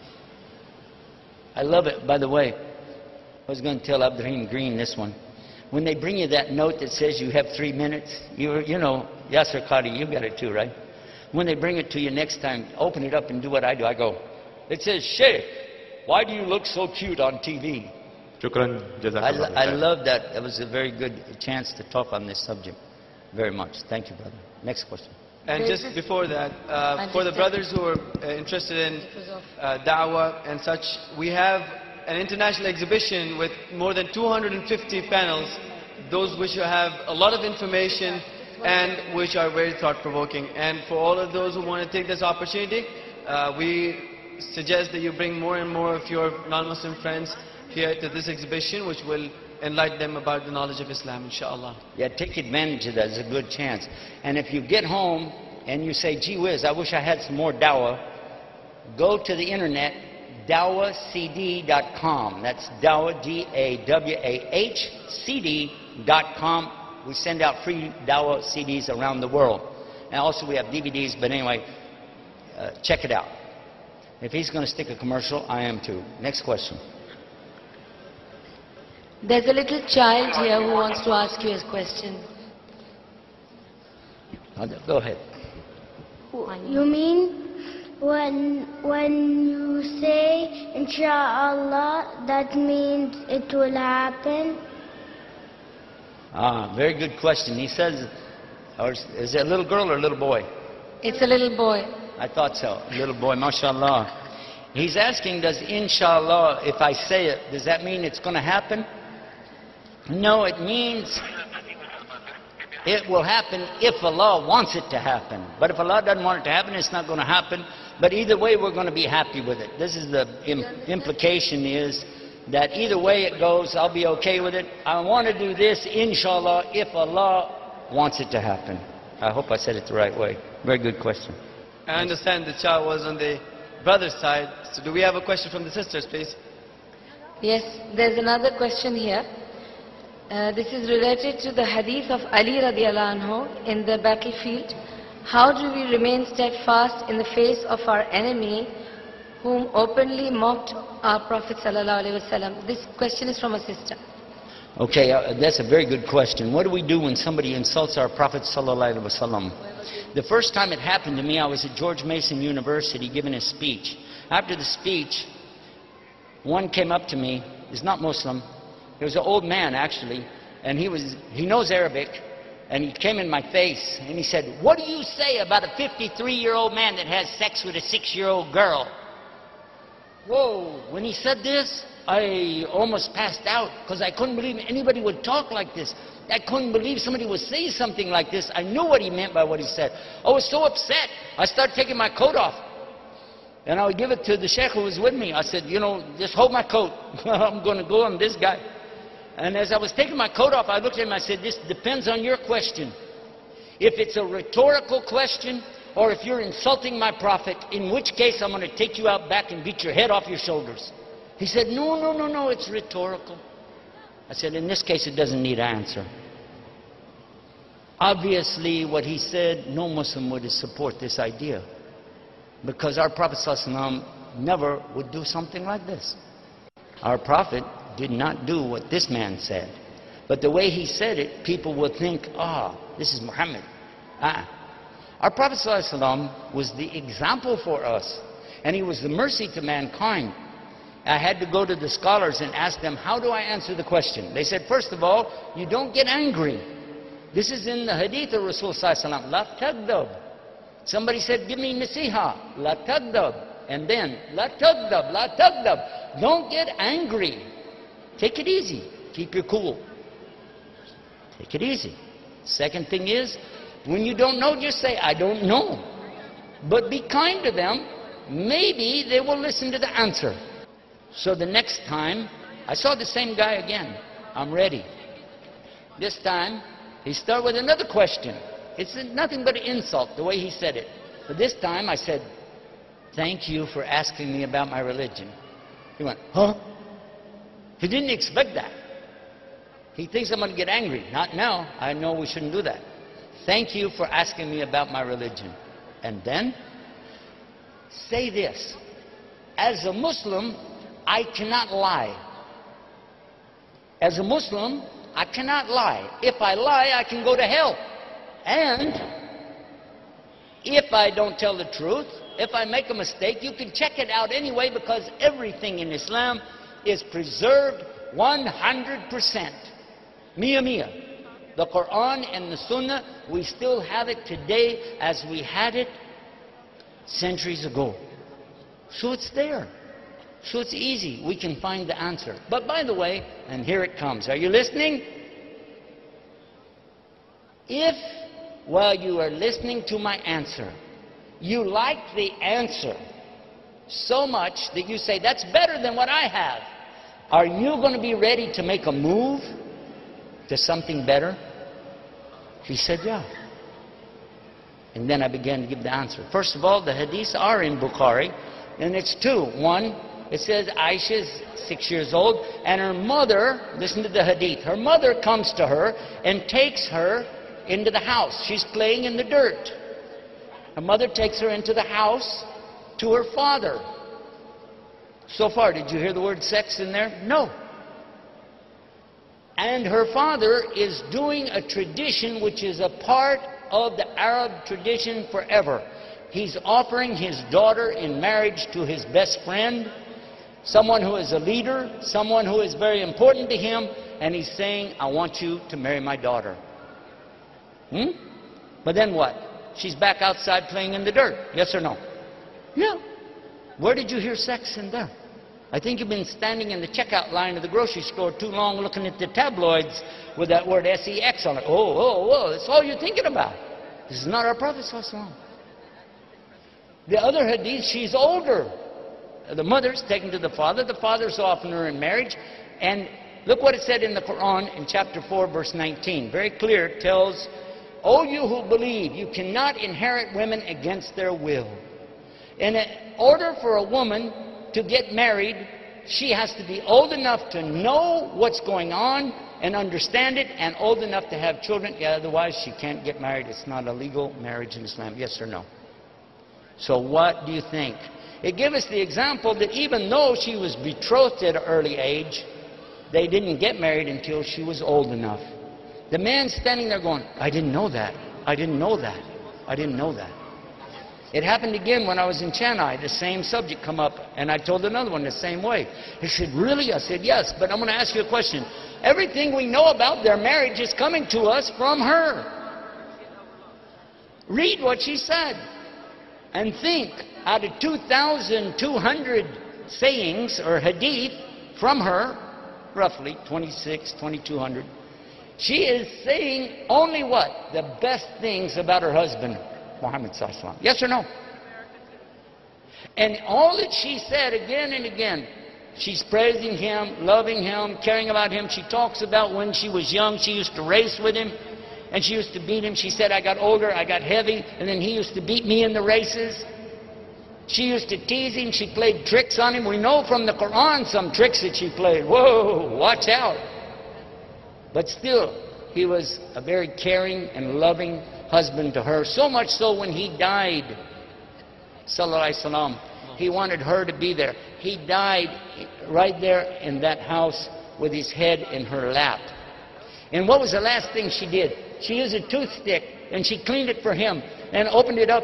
I love it, by the way. I was going to tell Abdurrahim Green this one. When they bring you that note that says you have 3 minutes, you know, Yasser Qadi, you got it too, right? When they bring it to you next time, open it up and do what I do. I go, it says, Sheikh, why do you look so cute on TV? I love that. That was a very good chance to talk on this subject. Very much. Thank you, brother. Next question. And just before that, for the brothers who are interested in da'wah and such, we have an international exhibition with more than 250 panels, those which have a lot of information and which are very thought-provoking. And for all of those who want to take this opportunity, we suggest that you bring more and more of your non-Muslim friends here to this exhibition, which will enlighten them about the knowledge of Islam, inshallah. Yeah, take advantage of that. It's a good chance. And if you get home and you say, gee whiz, I wish I had some more dawah, go to the internet, dawahcd.com. That's dawah, D-A-W-A-H, CD.com. We send out free dawah CDs around the world. And also we have DVDs, but anyway, check it out. If he's going to stick a commercial, I am too. Next question. There's a little child here who wants to ask you a question. Go ahead. You mean when you say Insha'Allah, that means it will happen? Very good question. He says, or is it a little girl or a little boy? It's a little boy. I thought so. A little boy, mashallah. He's asking, does inshallah, if I say it, does that mean it's going to happen? No, it means it will happen if Allah wants it to happen. But if Allah doesn't want it to happen, it's not going to happen. But either way, we're going to be happy with it. This is the implication is that either way it goes, I'll be okay with it. I want to do this, inshallah, if Allah wants it to happen. I hope I said it the right way. Very good question. I understand the child was on the brother's side. So do we have a question from the sisters, please? Yes, there's another question here. This is related to the hadith of Ali radiallahu anhu in the battlefield. How do we remain steadfast in the face of our enemy whom openly mocked our Prophet sallallahu alaihi wasallam? This question is from a sister. Okay, that's a very good question. What do we do when somebody insults our Prophet sallallahu alaihi wasallam? The first time it happened to me, I was at George Mason University giving a speech. After the speech, one came up to me. He's not Muslim. He was an old man, actually, and he knows Arabic, and he came in my face, and he said, "What do you say about a 53-year-old man that has sex with a 6-year-old girl?" Whoa, when he said this, I almost passed out, because I couldn't believe anybody would talk like this. I couldn't believe somebody would say something like this. I knew what he meant by what he said. I was so upset, I started taking my coat off. And I would give it to the sheikh who was with me. I said, you know, just hold my coat. I'm going to go on this guy. And as I was taking my coat off, I looked at him and I said, this depends on your question. If it's a rhetorical question, or if you're insulting my prophet, in which case I'm going to take you out back and beat your head off your shoulders. He said, no, it's rhetorical. I said, in this case, it doesn't need an answer. Obviously, what he said, no Muslim would support this idea. Because our Prophet ﷺ never would do something like this. Our Prophet did not do what this man said. But the way he said it, people would think, this is Muhammad. Our Prophet ﷺ was the example for us. And he was the mercy to mankind. I had to go to the scholars and ask them, how do I answer the question? They said, first of all, you don't get angry. This is in the hadith of Rasul ﷺ. La tagdab. Somebody said, give me nasiha. La tagdab. And then, la tagdab, la tagdab. Don't get angry. Take it easy. Keep your cool. Take it easy. Second thing is, when you don't know, just say, I don't know. But be kind to them. Maybe they will listen to the answer. So the next time, I saw the same guy again. I'm ready. This time, he started with another question. It's nothing but an insult, the way he said it. But this time, I said, thank you for asking me about my religion. He went, huh? He didn't expect that. He thinks I'm going to get angry. Not now. I know we shouldn't do that. Thank you for asking me about my religion. And then, say this. As a Muslim, I cannot lie. As a Muslim, I cannot lie. If I lie, I can go to hell. And if I don't tell the truth, if I make a mistake, you can check it out anyway, because everything in Islam is preserved 100%. Mia mia. The Quran and the Sunnah, we still have it today as we had it centuries ago. So it's there. So it's easy. We can find the answer. But by the way, and here it comes. Are you listening? If, while you are listening to my answer, you like the answer so much that you say, that's better than what I have, are you going to be ready to make a move to something better? He said, yeah. And then I began to give the answer. First of all, the hadiths are in Bukhari, and it's two. One, it says Aisha's 6 years old, and her mother, listen to the hadith, her mother comes to her and takes her into the house. She's playing in the dirt. Her mother takes her into the house to her father. So far, did you hear the word sex in there? No. And her father is doing a tradition which is a part of the Arab tradition forever. He's offering his daughter in marriage to his best friend, someone who is a leader, someone who is very important to him, and he's saying, I want you to marry my daughter. But then what? She's back outside playing in the dirt. Yes or no? Yeah. Where did you hear sex in there? I think you've been standing in the checkout line of the grocery store too long looking at the tabloids with that word sex on it. Oh, that's all you're thinking about. This is not our Prophet ﷺ. The other hadith, she's older. The mother's taken to the father's offering her in marriage. And look what it said in the Quran in chapter 4, verse 19. Very clear, it tells, O you who believe, you cannot inherit women against their will. In order for a woman to get married, she has to be old enough to know what's going on and understand it, and old enough to have children. Yeah, otherwise she can't get married. It's not a legal marriage in Islam. Yes or no? So what do you think? It gives us the example that even though she was betrothed at an early age, they didn't get married until she was old enough. The man standing there going, I didn't know that. I didn't know that. I didn't know that. It happened again when I was in Chennai. The same subject come up, and I told another one the same way. He said, really? I said, yes, but I'm going to ask you a question. Everything we know about their marriage is coming to us from her. Read what she said and think. Out of 2,200 sayings or hadith from her, roughly 2,200, she is saying only what? The best things about her husband, Muhammad sallallahu alaihi wasallam. Yes or no? And all that she said again and again, she's praising him, loving him, caring about him. She talks about when she was young, she used to race with him, and she used to beat him. She said, I got older, I got heavy, and then he used to beat me in the races. She used to tease him. She played tricks on him. We know from the Quran some tricks that she played. Whoa, watch out. But still, he was a very caring and loving husband to her. So much so when he died, sallallahu alaihi wasallam, he wanted her to be there. He died right there in that house with his head in her lap. And what was the last thing she did? She used a toothpick and she cleaned it for him and opened it up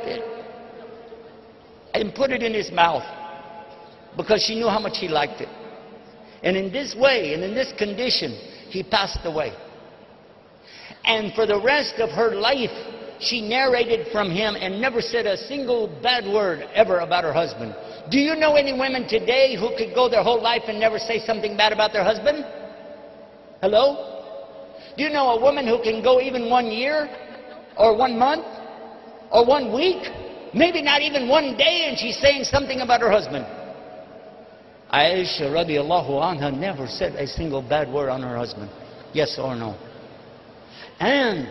and put it in his mouth because she knew how much he liked it. And in this way and in this condition, he passed away. And for the rest of her life, she narrated from him and never said a single bad word ever about her husband. Do you know any women today who could go their whole life and never say something bad about their husband? Hello? Do you know a woman who can go even 1 year or 1 month or 1 week, maybe not even 1 day, and she's saying something about her husband? Aisha radiallahu anha never said a single bad word on her husband. Yes or no? And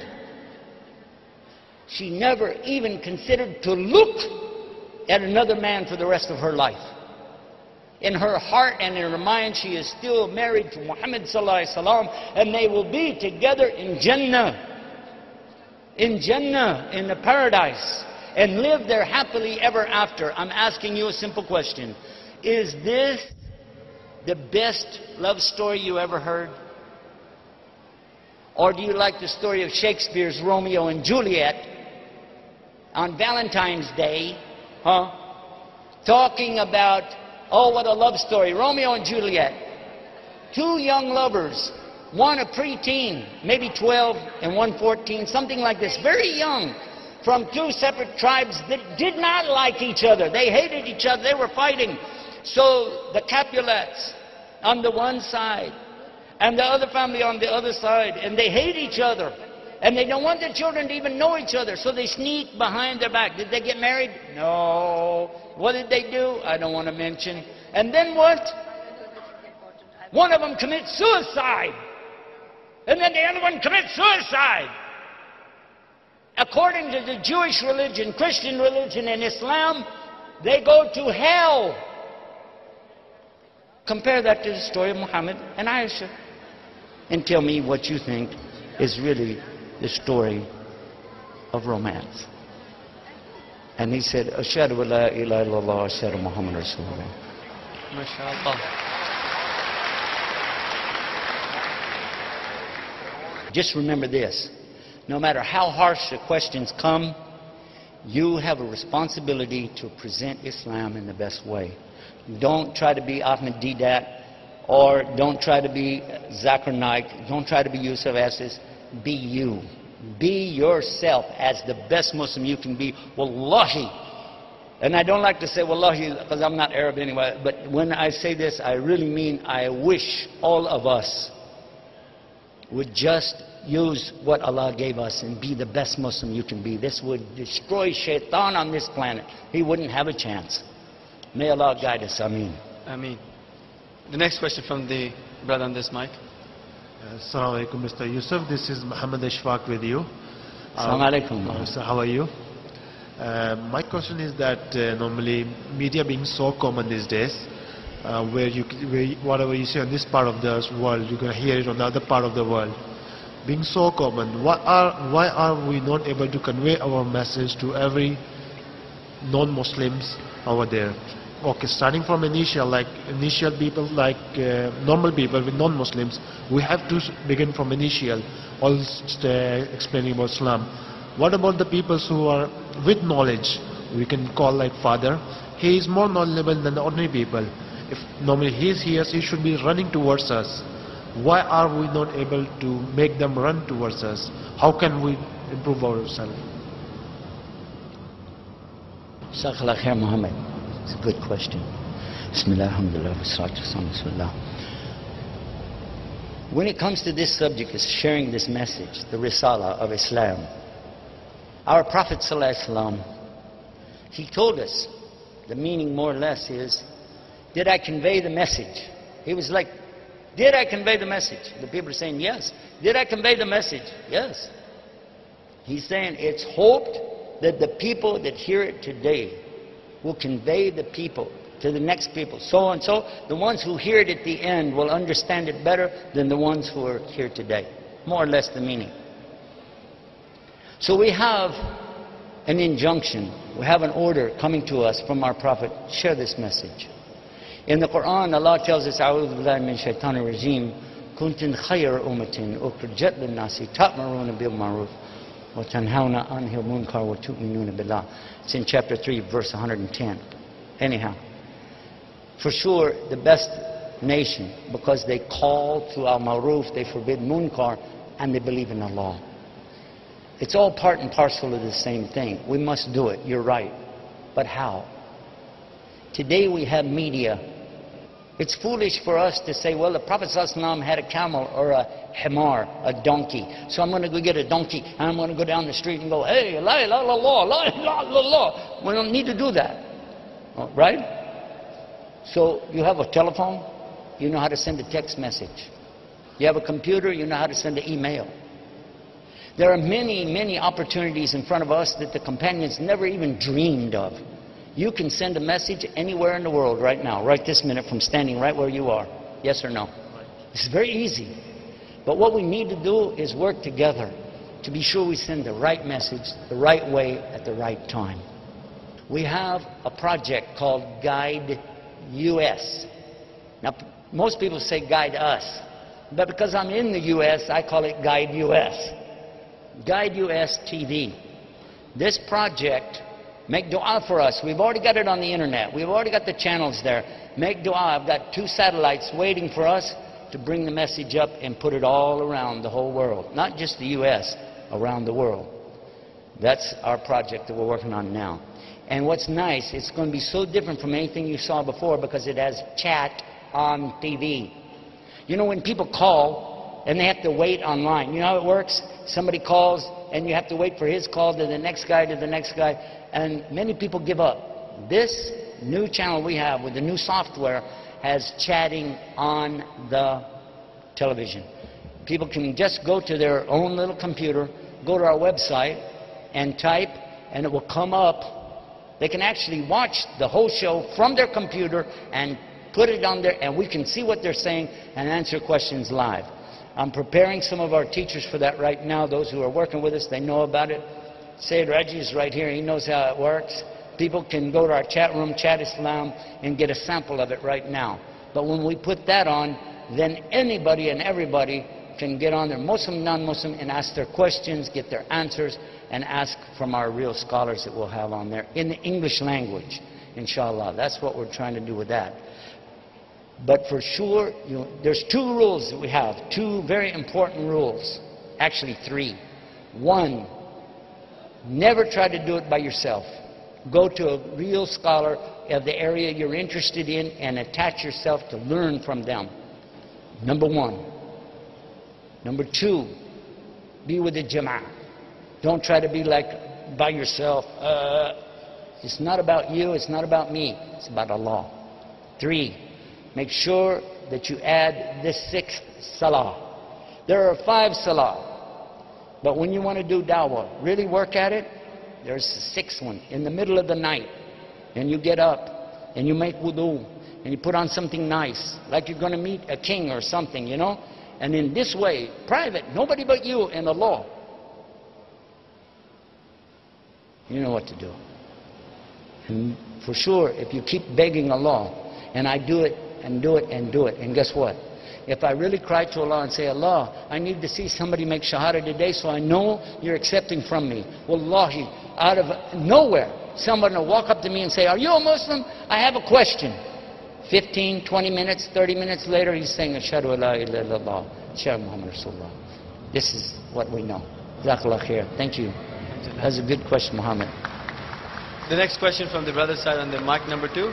she never even considered to look at another man for the rest of her life. In her heart and in her mind, she is still married to Muhammad sallallahu alaihi wasallam, and they will be together in Jannah. In Jannah, in the paradise, and live there happily ever after. I'm asking you a simple question. Is this the best love story you ever heard? Or do you like the story of Shakespeare's Romeo and Juliet on Valentine's Day, talking about, oh, what a love story, Romeo and Juliet. 2 young lovers, one a preteen, maybe 12, and one 14, something like this, very young, from 2 separate tribes that did not like each other. They hated each other. They were fighting. So the Capulets on the one side and the other family on the other side, and they hate each other. And they don't want their children to even know each other, so they sneak behind their back. Did they get married? No. What did they do? I don't want to mention. And then what? One of them commits suicide. And then the other one commits suicide. According to the Jewish religion, Christian religion, and Islam, they go to hell. Compare that to the story of Muhammad and Aisha. And tell me what you think is really the story of romance. And he said, Ashhadu an la ilaha illallah, Ashhadu Muhammad Rasulullah. MashaAllah. just remember this. No matter how harsh the questions come, you have a responsibility to present Islam in the best way. Don't try to be Ahmed Deedat, or don't try to be Zakir Naik. Don't try to be Yusuf Assis. Be you. Be yourself as the best Muslim you can be. Wallahi. And I don't like to say wallahi because I'm not Arab anyway, but when I say this, I really mean I wish all of us would just use what Allah gave us and be the best Muslim you can be. This would destroy shaitan on this planet. He wouldn't have a chance. May Allah guide us. Ameen. Ameen. The next question from the brother on this mic. Assalamu alaikum, Mr. Yusuf. This is Muhammad Ashfaq with you. Assalamu alaikum. So how are you? My question is that normally media being so common these days, where whatever you say on this part of the world, you're going to hear it on the other part of the world. Being so common, why are we not able to convey our message to every non-Muslims over there? Okay, starting from initial people, like normal people with non-Muslims, we have to begin from initial, all explaining about Islam. What about the people who are with knowledge? We can call like father. He is more knowledgeable than the ordinary people. If normally he is here, he should be running towards us. Why are we not able to make them run towards us? How can we improve ourselves? Jazakallah khair, Muhammad. It's a good question. Bismillah, alhamdulillah, wassalatu wassalamu ala rasulillah. When it comes to this subject, is sharing this message, the Risala of Islam, our Prophet ﷺ, he told us, the meaning more or less is, did I convey the message? He was like, did I convey the message? The people are saying, yes. Did I convey the message? Yes. He's saying, it's hoped that the people that hear it today will convey the people to the next people. So and so, the ones who hear it at the end will understand it better than the ones who are here today. More or less the meaning. So we have an injunction, we have an order coming to us from our Prophet, share this message. In the Quran, Allah tells us, أعوذ بالله من الشيطان الرجيم كنتم خير أمة أخرجت للناس تأمرون بالمعروف وتنهون عن المنكر وتؤمنون بالله. It's in chapter 3, verse 110. Anyhow, for sure, the best nation, because they call to al-ma'ruf, they forbid munkar, and they believe in Allah. It's all part and parcel of the same thing. We must do it, you're right. But how? Today we have media. It's foolish for us to say, well, the Prophet ﷺ had a camel or a himar, a donkey. So I'm going to go get a donkey and I'm going to go down the street and go, hey, la ilaha illallah, la ilaha illallah. We don't need to do that. Right? So you have a telephone, you know how to send a text message. You have a computer, you know how to send an email. There are many, many opportunities in front of us that the companions never even dreamed of. You can send a message anywhere in the world right now, right this minute, from standing right where you are. Yes or no? It's very easy. But what we need to do is work together to be sure we send the right message the right way at the right time. We have a project called Guide US. Now, most people say Guide Us. But because I'm in the US, I call it Guide US. Guide US TV. This project, make dua for us. We've already got it on the internet. We've already got the channels there. Make dua. I've got 2 satellites waiting for us to bring the message up and put it all around the whole world. Not just the US, around the world. That's our project that we're working on now. And what's nice, it's going to be so different from anything you saw before because it has chat on TV. You know when people call and they have to wait online, you know how it works? Somebody calls and you have to wait for his call to the next guy, and many people give up. This new channel we have with the new software has chatting on the television. People can just go to their own little computer, go to our website and type, and it will come up. They can actually watch the whole show from their computer and put it on there, and we can see what they're saying and answer questions live. I'm preparing some of our teachers for that right now. Those who are working with us, they know about it. Sayyid Raji is right here. He knows how it works. People can go to our chat room, Chat Islam, and get a sample of it right now. But when we put that on, then anybody and everybody can get on there, Muslim, non-Muslim, and ask their questions, get their answers, and ask from our real scholars that we'll have on there in the English language, inshallah. That's what we're trying to do with that. But for sure, there's 2 rules that we have, 2 very important rules. Actually 3. 1, never try to do it by yourself. Go to a real scholar of the area you're interested in and attach yourself to learn from them. Number 1. Number 2, be with the jama'ah. Don't try to be like by yourself. It's not about you, it's not about me, it's about Allah. 3, make sure that you add this 6th salah. There are 5 salah, but when you want to do dawah, really work at it, there's the 6th one in the middle of the night, and you get up and you make wudu and you put on something nice, like you're going to meet a king or something, you know, and in this way, private, nobody but you and Allah, you know what to do. And for sure, if you keep begging Allah, and I do it and do it and do it, and guess what? If I really cry to Allah and say, Allah, I need to see somebody make shahada today so I know you're accepting from me. Wallahi, out of nowhere, somebody will walk up to me and say, are you a Muslim? I have a question. 15, 20 minutes, 30 minutes later, he's saying, Ashhadu an la ilaha illallah, Ashhadu Muhammad Rasulullah. This is what we know. Jazakallah khair. Thank you. That's a good question, Muhammad. The next question from the brother side on the mic number 2.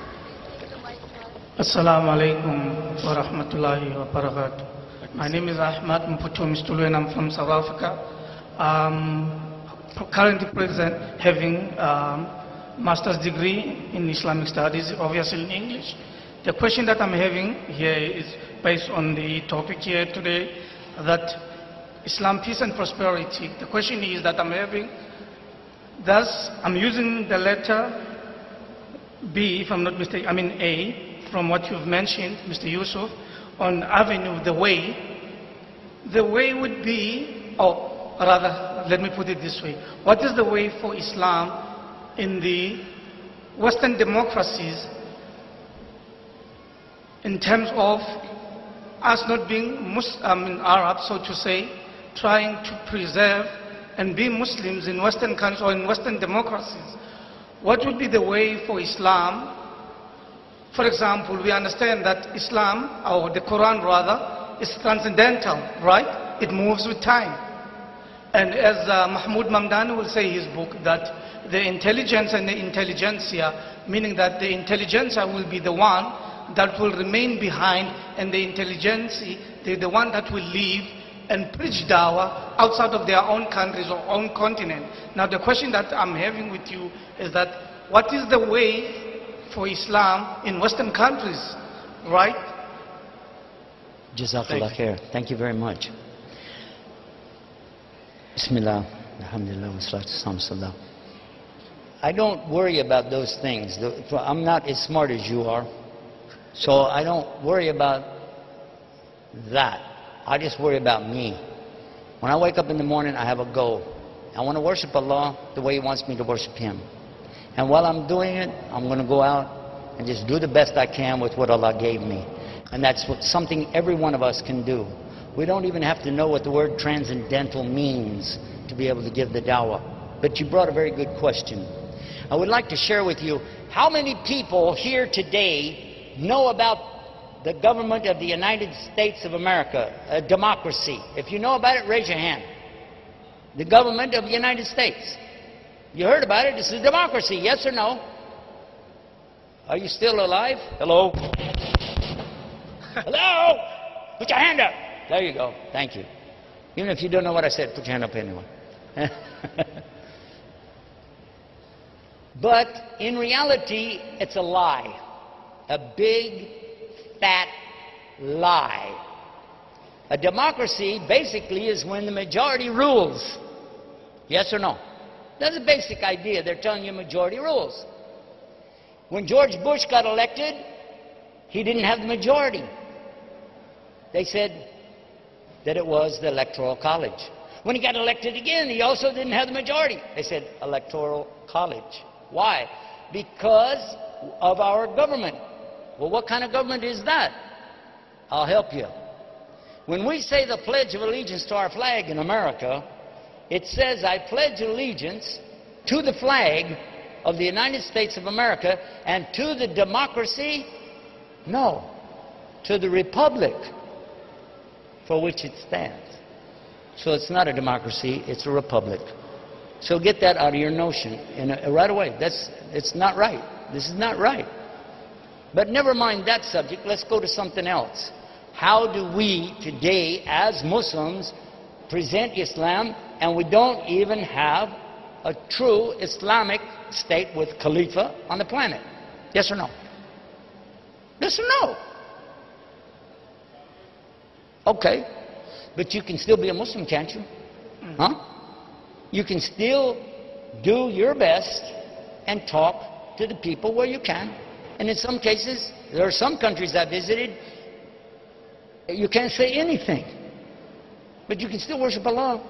Assalamu alaikum wa rahmatullahi wa barakatuh. My name is Ahmad Mputu Mistulu and I'm from South Africa. Currently having master's degree in Islamic studies, obviously in English. The question that I'm having here is based on the topic here today, that Islam, peace and prosperity. The question is that I'm having, thus I'm using the letter B, if I'm not mistaken, I mean A, from what you've mentioned, Mr. Yusuf, on avenue, the way would be, or rather, let me put it this way. What is the way for Islam in the Western democracies in terms of us not being Arabs, so to say, trying to preserve and be Muslims in Western countries or in Western democracies? What would be the way for Islam? For example, we understand that Islam, or the Quran rather, is transcendental, right? It moves with time. And as Mahmoud Mamdani will say in his book, that the intelligence and the intelligentsia, meaning that the intelligentsia will be the one that will remain behind, and the intelligentsia, the one that will leave and preach dawah outside of their own countries or own continent. Now the question that I'm having with you is that what is the way for Islam in Western countries, right? Jazakallah khair. Thank you very much. Bismillah, alhamdulillah, wa salatu wassalam. I don't worry about those things. I'm not as smart as you are, so I don't worry about that. I just worry about me. When I wake up in the morning, I have a goal. I want to worship Allah the way He wants me to worship Him. And while I'm doing it, I'm going to go out and just do the best I can with what Allah gave me. And that's something every one of us can do. We don't even have to know what the word transcendental means to be able to give the dawah. But you brought a very good question. I would like to share with you, how many people here today know about the government of the United States of America, a democracy? If you know about it, raise your hand. The government of the United States. You heard about it. It's a democracy. Yes or no? Are you still alive? Hello? Hello? Put your hand up. There you go. Thank you. Even if you don't know what I said, put your hand up anyway. But in reality, it's a lie. A big, fat lie. A democracy basically is when the majority rules. Yes or no? That's a basic idea. They're telling you majority rules. When George Bush got elected, he didn't have the majority. They said that it was the Electoral College. When he got elected again, he also didn't have the majority. They said Electoral College. Why? Because of our government. Well, what kind of government is that? I'll help you. When we say the Pledge of Allegiance to our flag in America, it says, I pledge allegiance to the flag of the United States of America and to the democracy, no, to the republic for which it stands. So it's not a democracy, it's a republic. So get that out of your notion right away. It's not right. This is not right. But never mind that subject, let's go to something else. How do we today as Muslims present Islam, and we don't even have a true Islamic state with Khalifa on the planet? Yes or no? Yes or no? Okay, but you can still be a Muslim, can't you? Huh? You can still do your best and talk to the people where you can. And in some cases, there are some countries I visited, you can't say anything, but you can still worship Allah.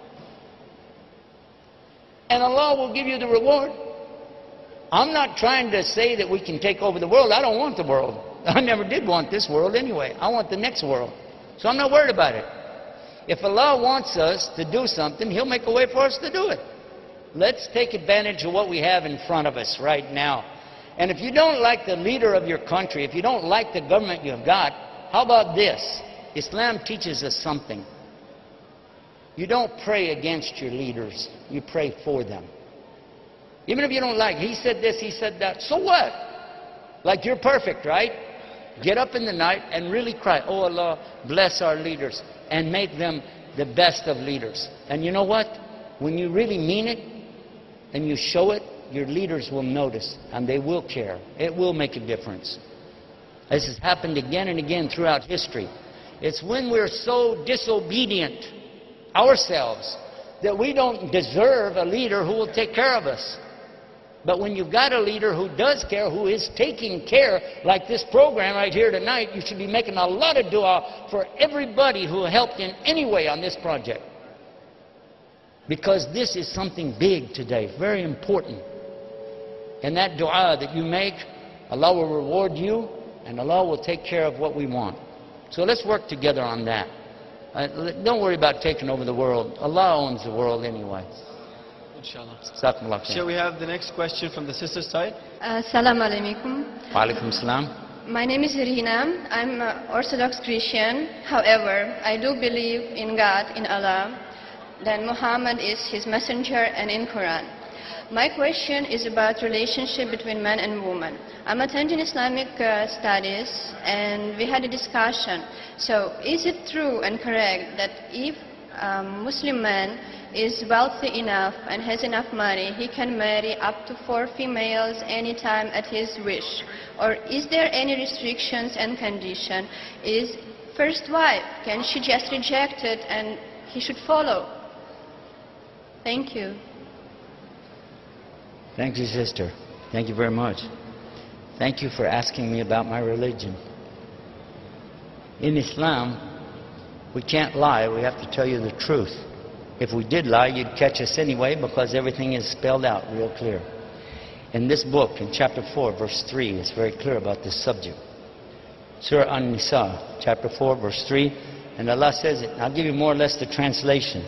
And Allah will give you the reward. I'm not trying to say that we can take over the world. I don't want the world. I never did want this world anyway. I want the next world. So I'm not worried about it. If Allah wants us to do something, He'll make a way for us to do it. Let's take advantage of what we have in front of us right now. And if you don't like the leader of your country, if you don't like the government you've got, how about this? Islam teaches us something. You don't pray against your leaders. You pray for them. Even if you don't like, he said this, he said that. So what? Like you're perfect, right? Get up in the night and really cry, oh Allah, bless our leaders and make them the best of leaders. And you know what? When you really mean it and you show it, your leaders will notice and they will care. It will make a difference. This has happened again and again throughout history. It's when we're so disobedient ourselves that we don't deserve a leader who will take care of us. But when you've got a leader who does care, who is taking care, like this program right here tonight, you should be making a lot of dua for everybody who helped in any way on this project. Because this is something big today, very important. And that dua that you make, Allah will reward you and Allah will take care of what we want. So let's work together on that. Don't worry about taking over the world. Allah owns the world anyway. Inshallah. Shall we have the next question from the sister side? Assalamu alaikum. Wa alaikum salam. My name is Rina. I'm an Orthodox Christian. However, I do believe in God, in Allah, that Muhammad is His messenger and in Quran. My question is about relationship between man and woman. I'm attending Islamic studies and we had a discussion. So is it true and correct that if a Muslim man is wealthy enough and has enough money, he can marry up to 4 females anytime at his wish? Or is there any restrictions and condition? Is first wife, can she just reject it and he should follow? Thank you. Thank you, sister. Thank you very much. Thank you for asking me about my religion. In Islam, we can't lie. We have to tell you the truth. If we did lie, you'd catch us anyway because everything is spelled out real clear. In this book, in chapter 4, verse 3, it's very clear about this subject. Surah An-Nisa, chapter 4, verse 3, and Allah says it. I'll give you more or less the translation.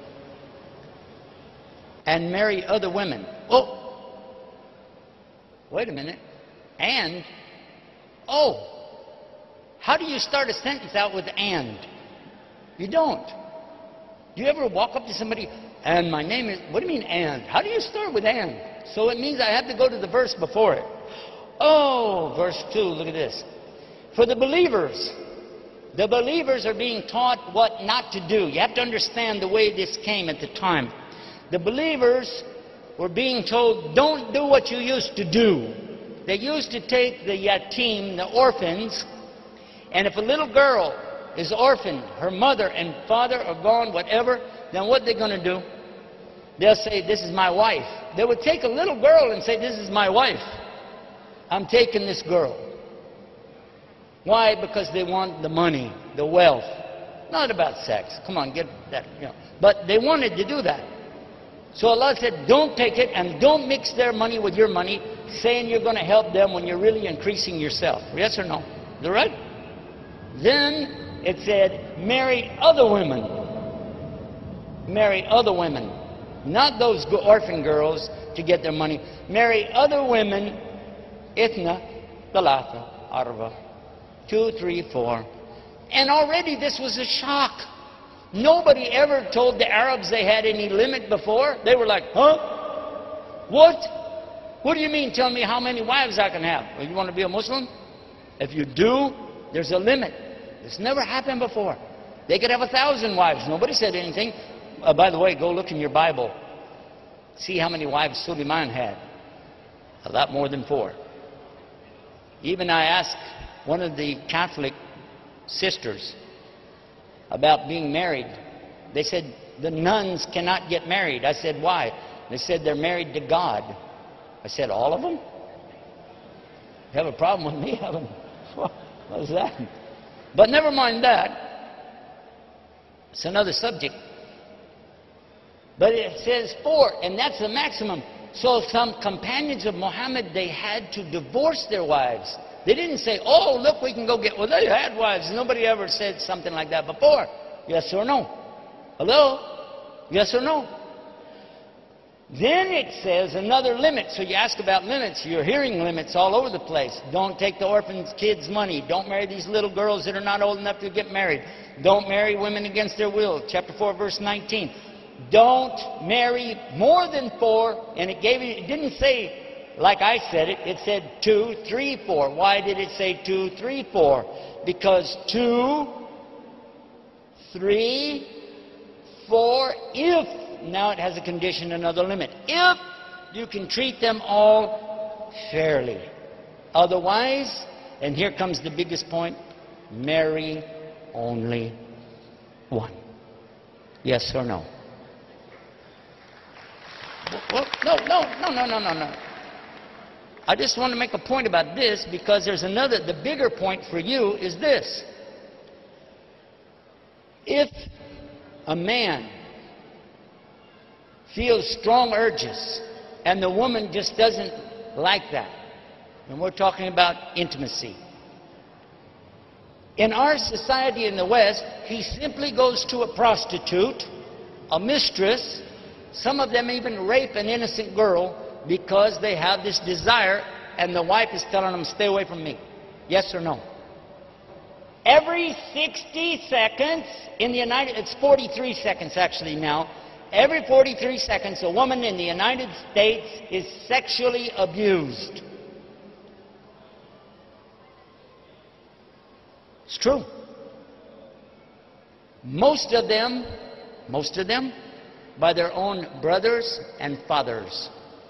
And marry other women. Oh! Wait a minute. And, oh, how do you start a sentence out with and? You don't. Do you ever walk up to somebody, and my name is, what do you mean and? How do you start with and? So it means I have to go to the verse before it. Oh, verse 2, look at this. For the believers are being taught what not to do. You have to understand the way this came at the time. The believers were being told, don't do what you used to do. They used to take the yatim, the orphans, and if a little girl is orphaned, her mother and father are gone, whatever, then what they're going to do? They'll say, this is my wife. They would take a little girl and say, this is my wife. I'm taking this girl. Why? Because they want the money, the wealth. Not about sex. Come on, get that. You know. But they wanted to do that. So Allah said, don't take it and don't mix their money with your money, saying you're going to help them when you're really increasing yourself. Yes or no? Is that right? Then It said, marry other women. Marry other women. Not those orphan girls to get their money. Marry other women. Ithna, thalatha, arba. 2, 3, 4. And already this was a shock. Nobody ever told the Arabs they had any limit before. They were like, huh? What? What do you mean? Tell me how many wives I can have. Well, you want to be a Muslim? If you do, there's a limit. This never happened before. They could have 1,000 wives. Nobody said anything. By the way, go look in your Bible. See how many wives Suleiman had. A lot more than 4. Even I asked one of the Catholic sisters about being married. They said, the nuns cannot get married. I said, why? They said they're married to God. I said, all of them? You have a problem with me? What was that? But never mind that. It's another subject. But it says 4, and that's the maximum. So some companions of Muhammad, they had to divorce their wives. They didn't say, oh, look, we can go get... Well, they had wives. Nobody ever said something like that before. Yes or no? Hello? Yes or no? Then it says another limit. So you ask about limits. You're hearing limits all over the place. Don't take the orphans' kids' money. Don't marry these little girls that are not old enough to get married. Don't marry women against their will. Chapter 4, verse 19. Don't marry more than 4. And it didn't say, like I said it, it said 2, 3, 4. Why did it say 2, 3, 4? Because 2, 3, 4, if... Now it has a condition, another limit. If you can treat them all fairly. Otherwise, and here comes the biggest point, marry only one. Yes or no? Well, no. I just want to make a point about this because there's another, the bigger point for you is this. If a man feels strong urges and the woman just doesn't like that, and we're talking about intimacy. In our society in the West, he simply goes to a prostitute, a mistress. Some of them even rape an innocent girl because they have this desire and the wife is telling them, stay away from me. Yes or no? Every 60 seconds in the it's 43 seconds actually now. Every 43 seconds, a woman in the United States is sexually abused. It's true. Most of them, by their own brothers and fathers.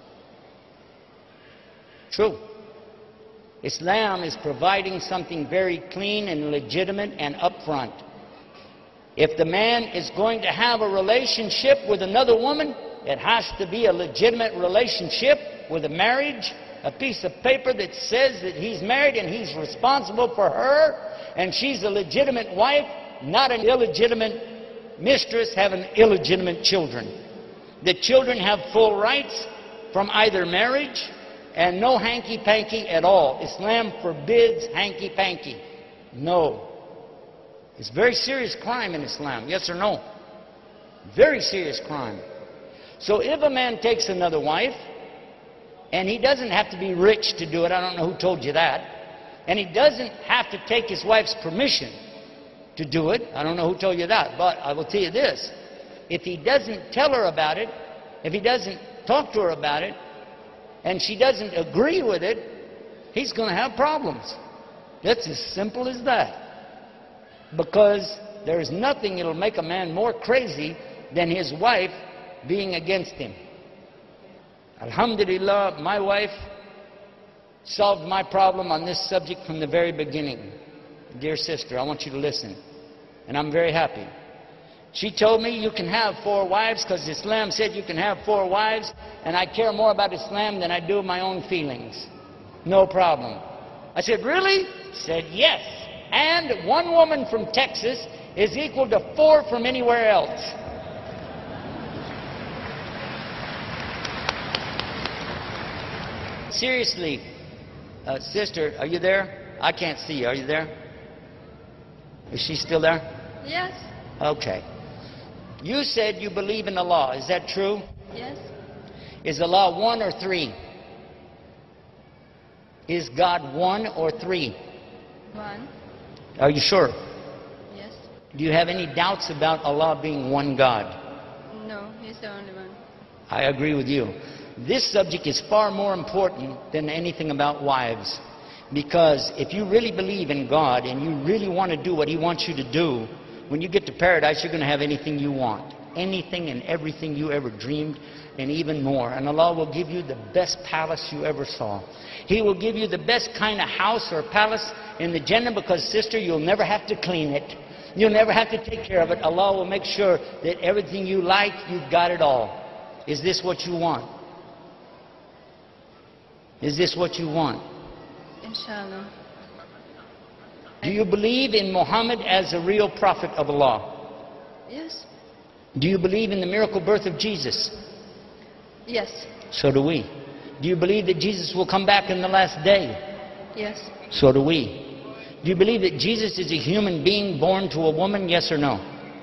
True. Islam is providing something very clean and legitimate and upfront. If the man is going to have a relationship with another woman, it has to be a legitimate relationship with a marriage, a piece of paper that says that he's married and he's responsible for her, and she's a legitimate wife, not an illegitimate mistress having illegitimate children. The children have full rights from either marriage and no hanky-panky at all. Islam forbids hanky-panky. No. It's a very serious crime in Islam, yes or no? Very serious crime. So if a man takes another wife, and he doesn't have to be rich to do it, I don't know who told you that, and he doesn't have to take his wife's permission to do it, I don't know who told you that, but I will tell you this, if he doesn't tell her about it, if he doesn't talk to her about it, and she doesn't agree with it, he's going to have problems. That's as simple as that. Because there is nothing that'll make a man more crazy than his wife being against him. Alhamdulillah, my wife solved my problem on this subject from the very beginning. Dear sister, I want you to listen. And I'm very happy. She told me you can have 4 wives because Islam said you can have 4 wives, and I care more about Islam than I do my own feelings. No problem. I said, really? She said, yes. And 1 woman from Texas is equal to 4 from anywhere else. Seriously, sister, are you there? I can't see you. Are you there? Is she still there? Yes. Okay. You said you believe in Allah. Is that true? Yes. Is Allah one or three? Is God one or three? One. Are you sure? Yes. Do you have any doubts about Allah being one God? No, He's the only one. I agree with you. This subject is far more important than anything about wives. Because if you really believe in God and you really want to do what He wants you to do, when you get to paradise, you're going to have anything you want. Anything and everything you ever dreamed, and even more. And Allah will give you the best palace you ever saw. He will give you the best kind of house or palace in the Jannah, because, sister, you'll never have to clean it. You'll never have to take care of it. Allah will make sure that everything you like, you've got it all. Is this what you want? Is this what you want? Inshallah. Do you believe in Muhammad as a real prophet of Allah? Yes. Do you believe in the miracle birth of Jesus? Yes. So do we. Do you believe that Jesus will come back in the last day? Yes. So do we. Do you believe that Jesus is a human being born to a woman? Yes or no?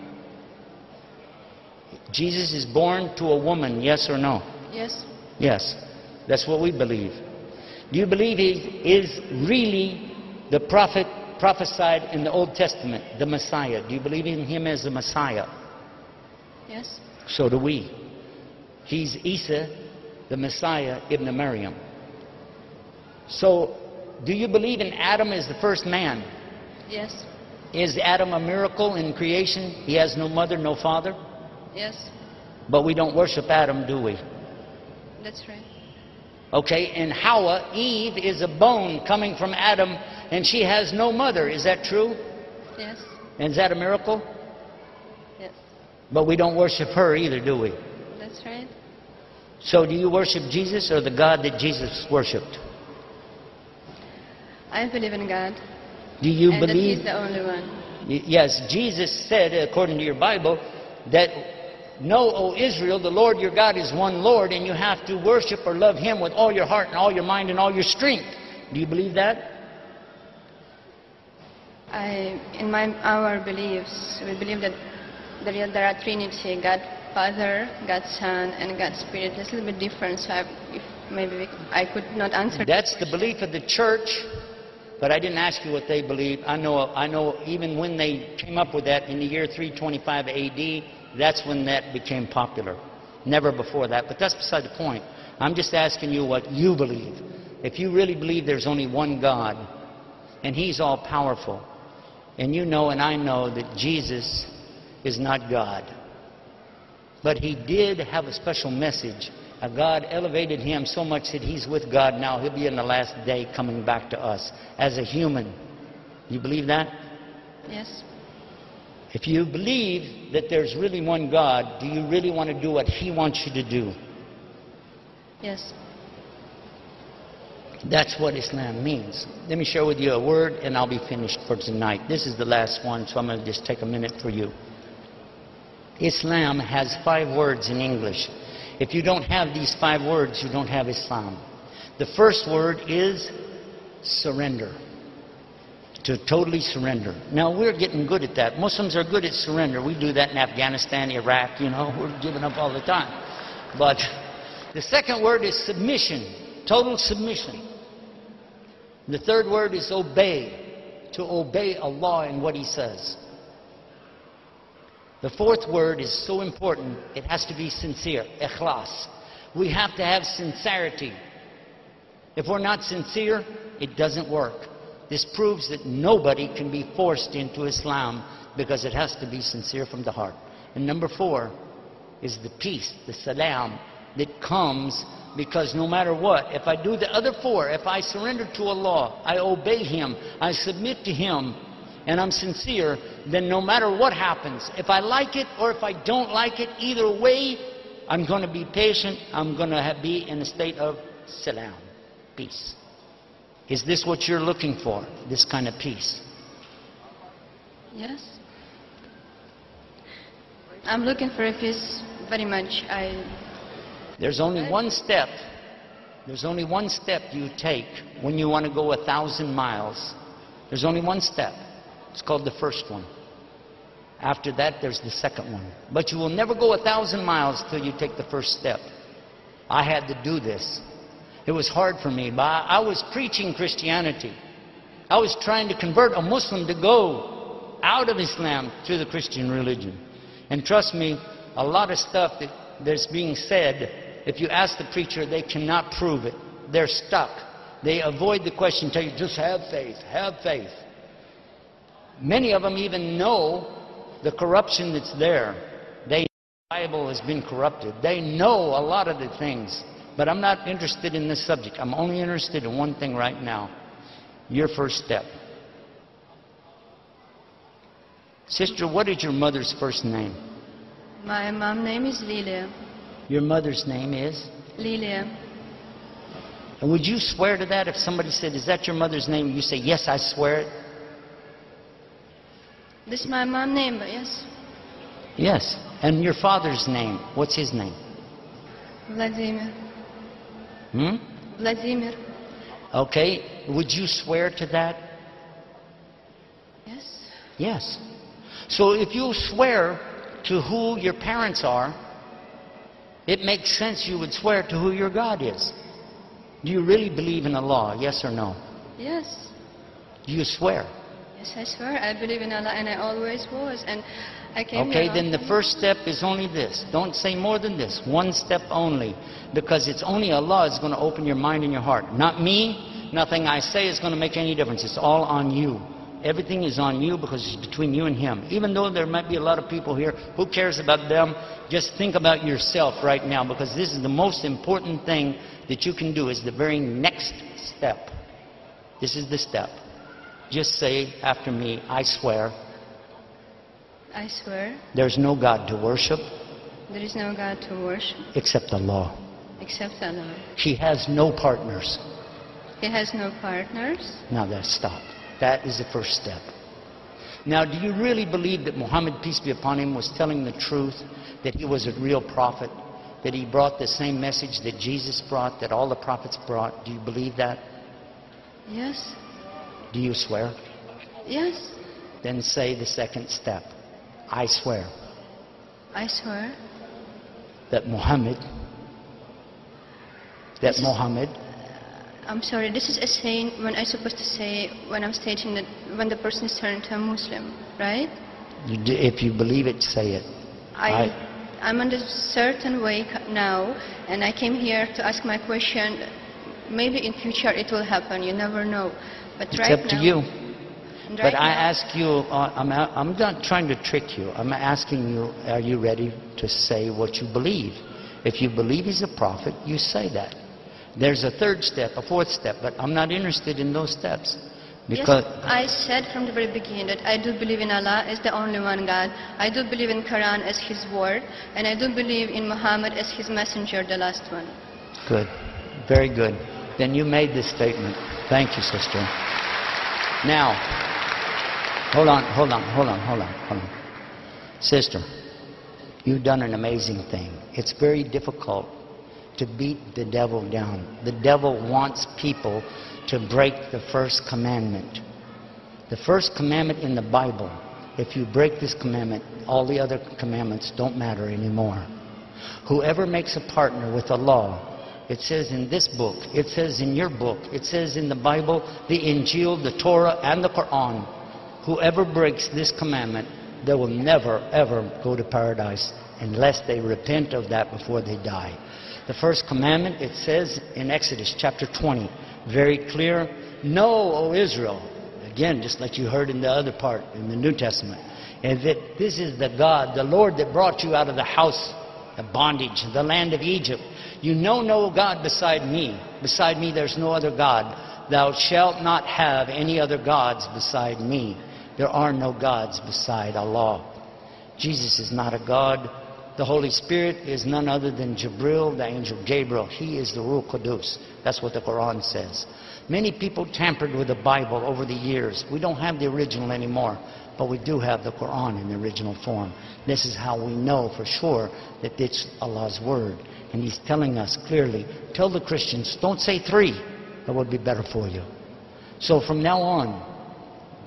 Jesus is born to a woman, yes or no? Yes. Yes. That's what we believe. Do you believe He is really the prophet prophesied in the Old Testament, the Messiah? Do you believe in Him as the Messiah? Yes. So do we. He's Isa, the Messiah, Ibn Maryam. So, do you believe in Adam as the first man? Yes. Is Adam a miracle in creation? He has no mother, no father? Yes. But we don't worship Adam, do we? That's right. Okay, and Hawa, Eve, is a bone coming from Adam, and she has no mother. Is that true? Yes. And is that a miracle? Yes. But we don't worship her either, do we? That's right. So do you worship Jesus or the God that Jesus worshipped? I believe in God. Do you and believe? that He's the only one. Yes, Jesus said, according to your Bible, that know, O Israel, the Lord your God is one Lord, and you have to worship or love Him with all your heart and all your mind and all your strength. Do you believe that? In our beliefs, we believe that there are Trinity: God Father, God Son, and God Spirit. It's a little bit different, so maybe I could not answer. That's the belief of the church, but I didn't ask you what they believe. I know even when they came up with that in the year 325 A.D., that's when that became popular. Never before that, but that's beside the point. I'm just asking you what you believe. If you really believe there's only one God, and He's all-powerful, and you know and I know that Jesus is not God, but He did have a special message. God elevated Him so much that He's with God now. He'll be in the last day coming back to us as a human. You believe that? Yes. If you believe that there's really one God, do you really want to do what He wants you to do? Yes. That's what Islam means. Let me share with you a word and I'll be finished for tonight. This is the last one, so I'm going to just take a minute for you. Islam has 5 words in English. If you don't have these 5 words, you don't have Islam. The first word is surrender. To totally surrender. Now, we're getting good at that. Muslims are good at surrender. We do that in Afghanistan, Iraq, you know. We're giving up all the time. But the second word is submission. Total submission. The third word is obey. To obey Allah and what He says. The fourth word is so important, it has to be sincere. Ikhlas. We have to have sincerity. If we're not sincere, it doesn't work. This proves that nobody can be forced into Islam because it has to be sincere from the heart. And number 4 is the peace, the salam, that comes because no matter what, if I do the other 4, if I surrender to Allah, I obey Him, I submit to Him, and I'm sincere, then no matter what happens, if I like it or if I don't like it, either way, I'm going to be patient, I'm going to be in a state of salam, peace. Is this what you're looking for, this kind of peace? Yes. I'm looking for a peace very much. There's only one step. There's only one step you take when you want to go 1,000 miles. There's only one step. It's called the first one. After that, there's the second one. But you will never go 1,000 miles till you take the first step. I had to do this. It was hard for me, but I was preaching Christianity. I was trying to convert a Muslim to go out of Islam to the Christian religion. And trust me, a lot of stuff that's being said, if you ask the preacher, they cannot prove it. They're stuck. They avoid the question, tell you, just have faith, have faith. Many of them even know the corruption that's there. They know the Bible has been corrupted. They know a lot of the things. But I'm not interested in this subject. I'm only interested in one thing right now. Your first step. Sister, what is your mother's first name? My mom's name is Lilia. Your mother's name is? Lilia. And would you swear to that if somebody said, is that your mother's name? You say, yes, I swear it. This is my mom's name, but yes. Yes. And your father's name, what's his name? Vladimir. Vladimir. Okay. Would you swear to that? Yes. Yes. So if you swear to who your parents are, it makes sense you would swear to who your God is. Do you really believe in Allah, yes or no? Yes. Do you swear? Yes, I swear. I believe in Allah, and I always was. And I came Okay, here then the first step is only this. Don't say more than this. One step only. Because it's only Allah is going to open your mind and your heart. Not me. Nothing I say is going to make any difference. It's all on you. Everything is on you because it's between you and Him. Even though there might be a lot of people here, who cares about them? Just think about yourself right now, because this is the most important thing that you can do, is the very next step. This is the step. Just say after me, I swear. I swear. There's no God to worship. There is no God to worship. Except Allah. Except Allah. He has no partners. He has no partners. Now that's stop. That is the first step. Now, do you really believe that Muhammad, peace be upon him, was telling the truth, that he was a real prophet, that he brought the same message that Jesus brought, that all the prophets brought? Do you believe that? Yes. Do you swear? Yes. Then say the second step. I swear. I swear. That Muhammad, I'm sorry, this is a saying when I'm supposed to say when I'm stating that when the person is turned to a Muslim, right? If you believe it, say it. I'm in a certain way now, and I came here to ask my question. Maybe in future it will happen, you never know. But it's right up to now, you. But I ask you, I'm not trying to trick you. I'm asking you, are you ready to say what you believe? If you believe he's a prophet, you say that. There's a third step, a fourth step, but I'm not interested in those steps. Because yes, I said from the very beginning that I do believe in Allah as the only one God. I do believe in Quran as His word, and I do believe in Muhammad as His messenger, the last one. Good. Very good. Then you made this statement. Thank you, sister. Now, hold on. Sister, you've done an amazing thing. It's very difficult to beat the devil down. The devil wants people to break the first commandment. The first commandment in the Bible, if you break this commandment, all the other commandments don't matter anymore. Whoever makes a partner with Allah, it says in this book, it says in your book, it says in the Bible, the Injil, the Torah, and the Quran, whoever breaks this commandment, they will never, ever go to paradise unless they repent of that before they die. The first commandment, it says in Exodus chapter 20, very clear, know, O Israel, again, just like you heard in the other part in the New Testament, and that this is the God, the Lord that brought you out of the house of bondage, the land of Egypt. You know no God beside me. Beside me there's no other God. Thou shalt not have any other gods beside me. There are no gods beside Allah. Jesus is not a God. The Holy Spirit is none other than Jibril, the angel Gabriel. He is the Ruh Qudus. That's what the Quran says. Many people tampered with the Bible over the years. We don't have the original anymore, but we do have the Quran in the original form. This is how we know for sure that it's Allah's word. And He's telling us clearly, tell the Christians, don't say 3. That would be better for you. So from now on,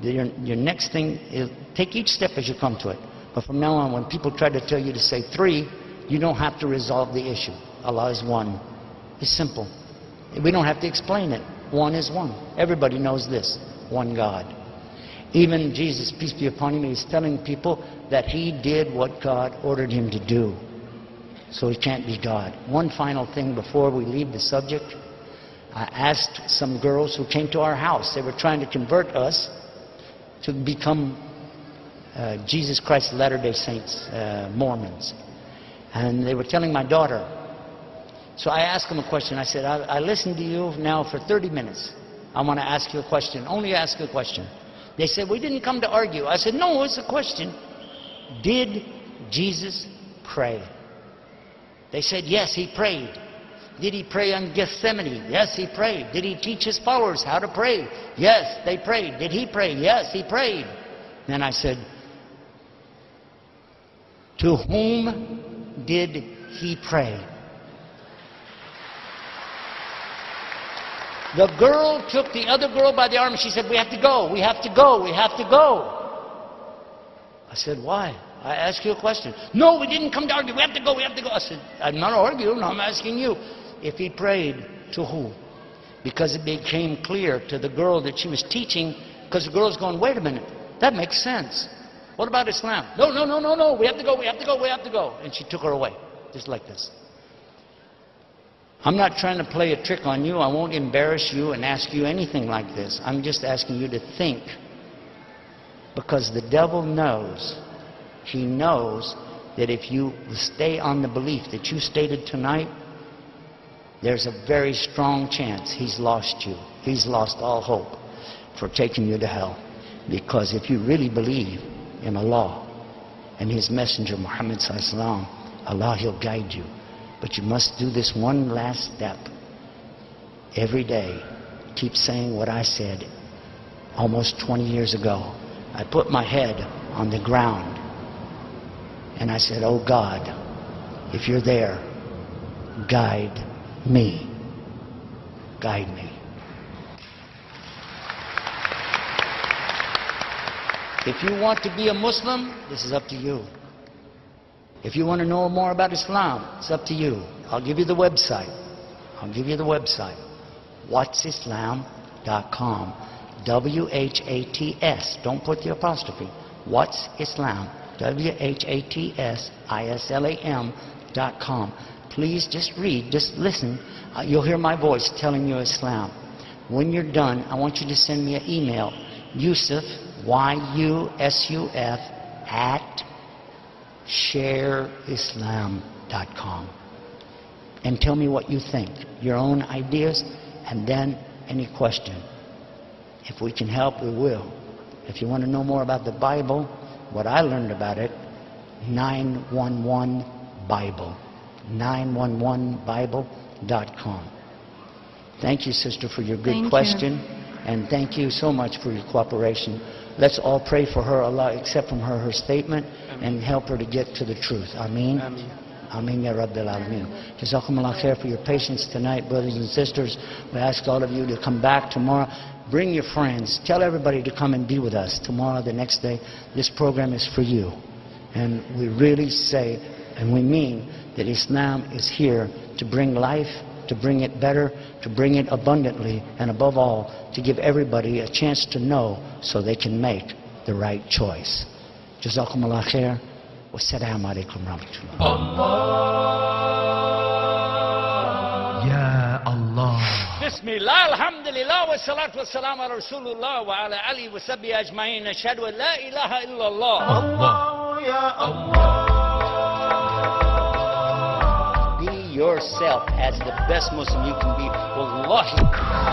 Your next thing is take each step as you come to it. But from now on, when people try to tell you to say 3, you don't have to resolve the issue. Allah is one. It's simple. We don't have to explain it. One is one. Everybody knows this. One God. Even Jesus, peace be upon him, is telling people that he did what God ordered him to do. So he can't be God. One final thing before we leave the subject. I asked some girls who came to our house. They were trying to convert us to become Jesus Christ Latter-day Saints, Mormons. And they were telling my daughter. So I asked them a question. I said, I listened to you now for 30 minutes. I want to ask you a question. Only ask you a question. They said, we didn't come to argue. I said, no, it's a question. Did Jesus pray? They said, yes, he prayed. Did he pray in Gethsemane? Yes, he prayed. Did he teach his followers how to pray? Yes, they prayed. Did he pray? Yes, he prayed. Then I said, to whom did he pray? The girl took the other girl by the arm and she said, we have to go, we have to go, we have to go. I said, why? I asked you a question. No, we didn't come to argue, we have to go, we have to go. I said, I'm not arguing, I'm asking you. If he prayed, to who? Because it became clear to the girl that she was teaching, because the girl's going, wait a minute, that makes sense. What about Islam? No, no, no, no, no, we have to go, we have to go, we have to go. And she took her away, just like this. I'm not trying to play a trick on you. I won't embarrass you and ask you anything like this. I'm just asking you to think. Because the devil knows, he knows that if you stay on the belief that you stated tonight, there's a very strong chance he's lost you. He's lost all hope for taking you to hell. Because if you really believe in Allah and His Messenger Muhammad sallallahu alaihi wasallam, Allah, He'll guide you. But you must do this one last step. Every day, keep saying what I said almost 20 years ago. I put my head on the ground and I said, oh God, if you're there, guide me. Guide me. If you want to be a Muslim, this is up to you. If you want to know more about Islam, it's up to you. I'll give you the website. I'll give you the website. whatsislam.com. W-H-A-T-S. Don't put the apostrophe. What's Islam? W-H-A-T-S-I-S-L-A-M.com. Please just read, just listen. You'll hear my voice telling you Islam. When you're done, I want you to send me an email. Yusuf, Y-U-S-U-F, at shareislam.com. And tell me what you think, your own ideas, and then any question. If we can help, we will. If you want to know more about the Bible, what I learned about it, 911 Bible. 911bible.com. Thank you, sister, for your good question. And thank you so much for your cooperation. Let's all pray for her, Allah accept from her statement, and help her to get to the truth. Ameen. Ameen ya Rabbil Alameen. Jazakumullah khair for your patience tonight, brothers and sisters. We ask all of you to come back tomorrow. Bring your friends. Tell everybody to come and be with us tomorrow, the next day. This program is for you. And we really say, and we mean, that Islam is here to bring life, to bring it better, to bring it abundantly, and above all, to give everybody a chance to know so they can make the right choice. Jazakumullah khair. Wassalamu alaikum rahmatullah. Allah. Ya Allah. Bismillah, alhamdulillah, wa salatu wa salam ala Rasulullah wa ala alihi wa sahbihi ajma'in. Ashhadu an la ilaha illallah. Allah, ya Allah. Be yourself as the best Muslim you can be. Wallahi.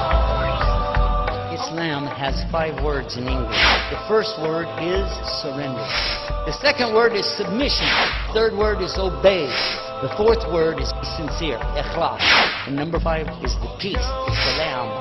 Islam has 5 words in English. The first word is surrender. The second word is submission. The third word is obey. The fourth word is sincere, ikhlas. And number 5 is the peace, salam.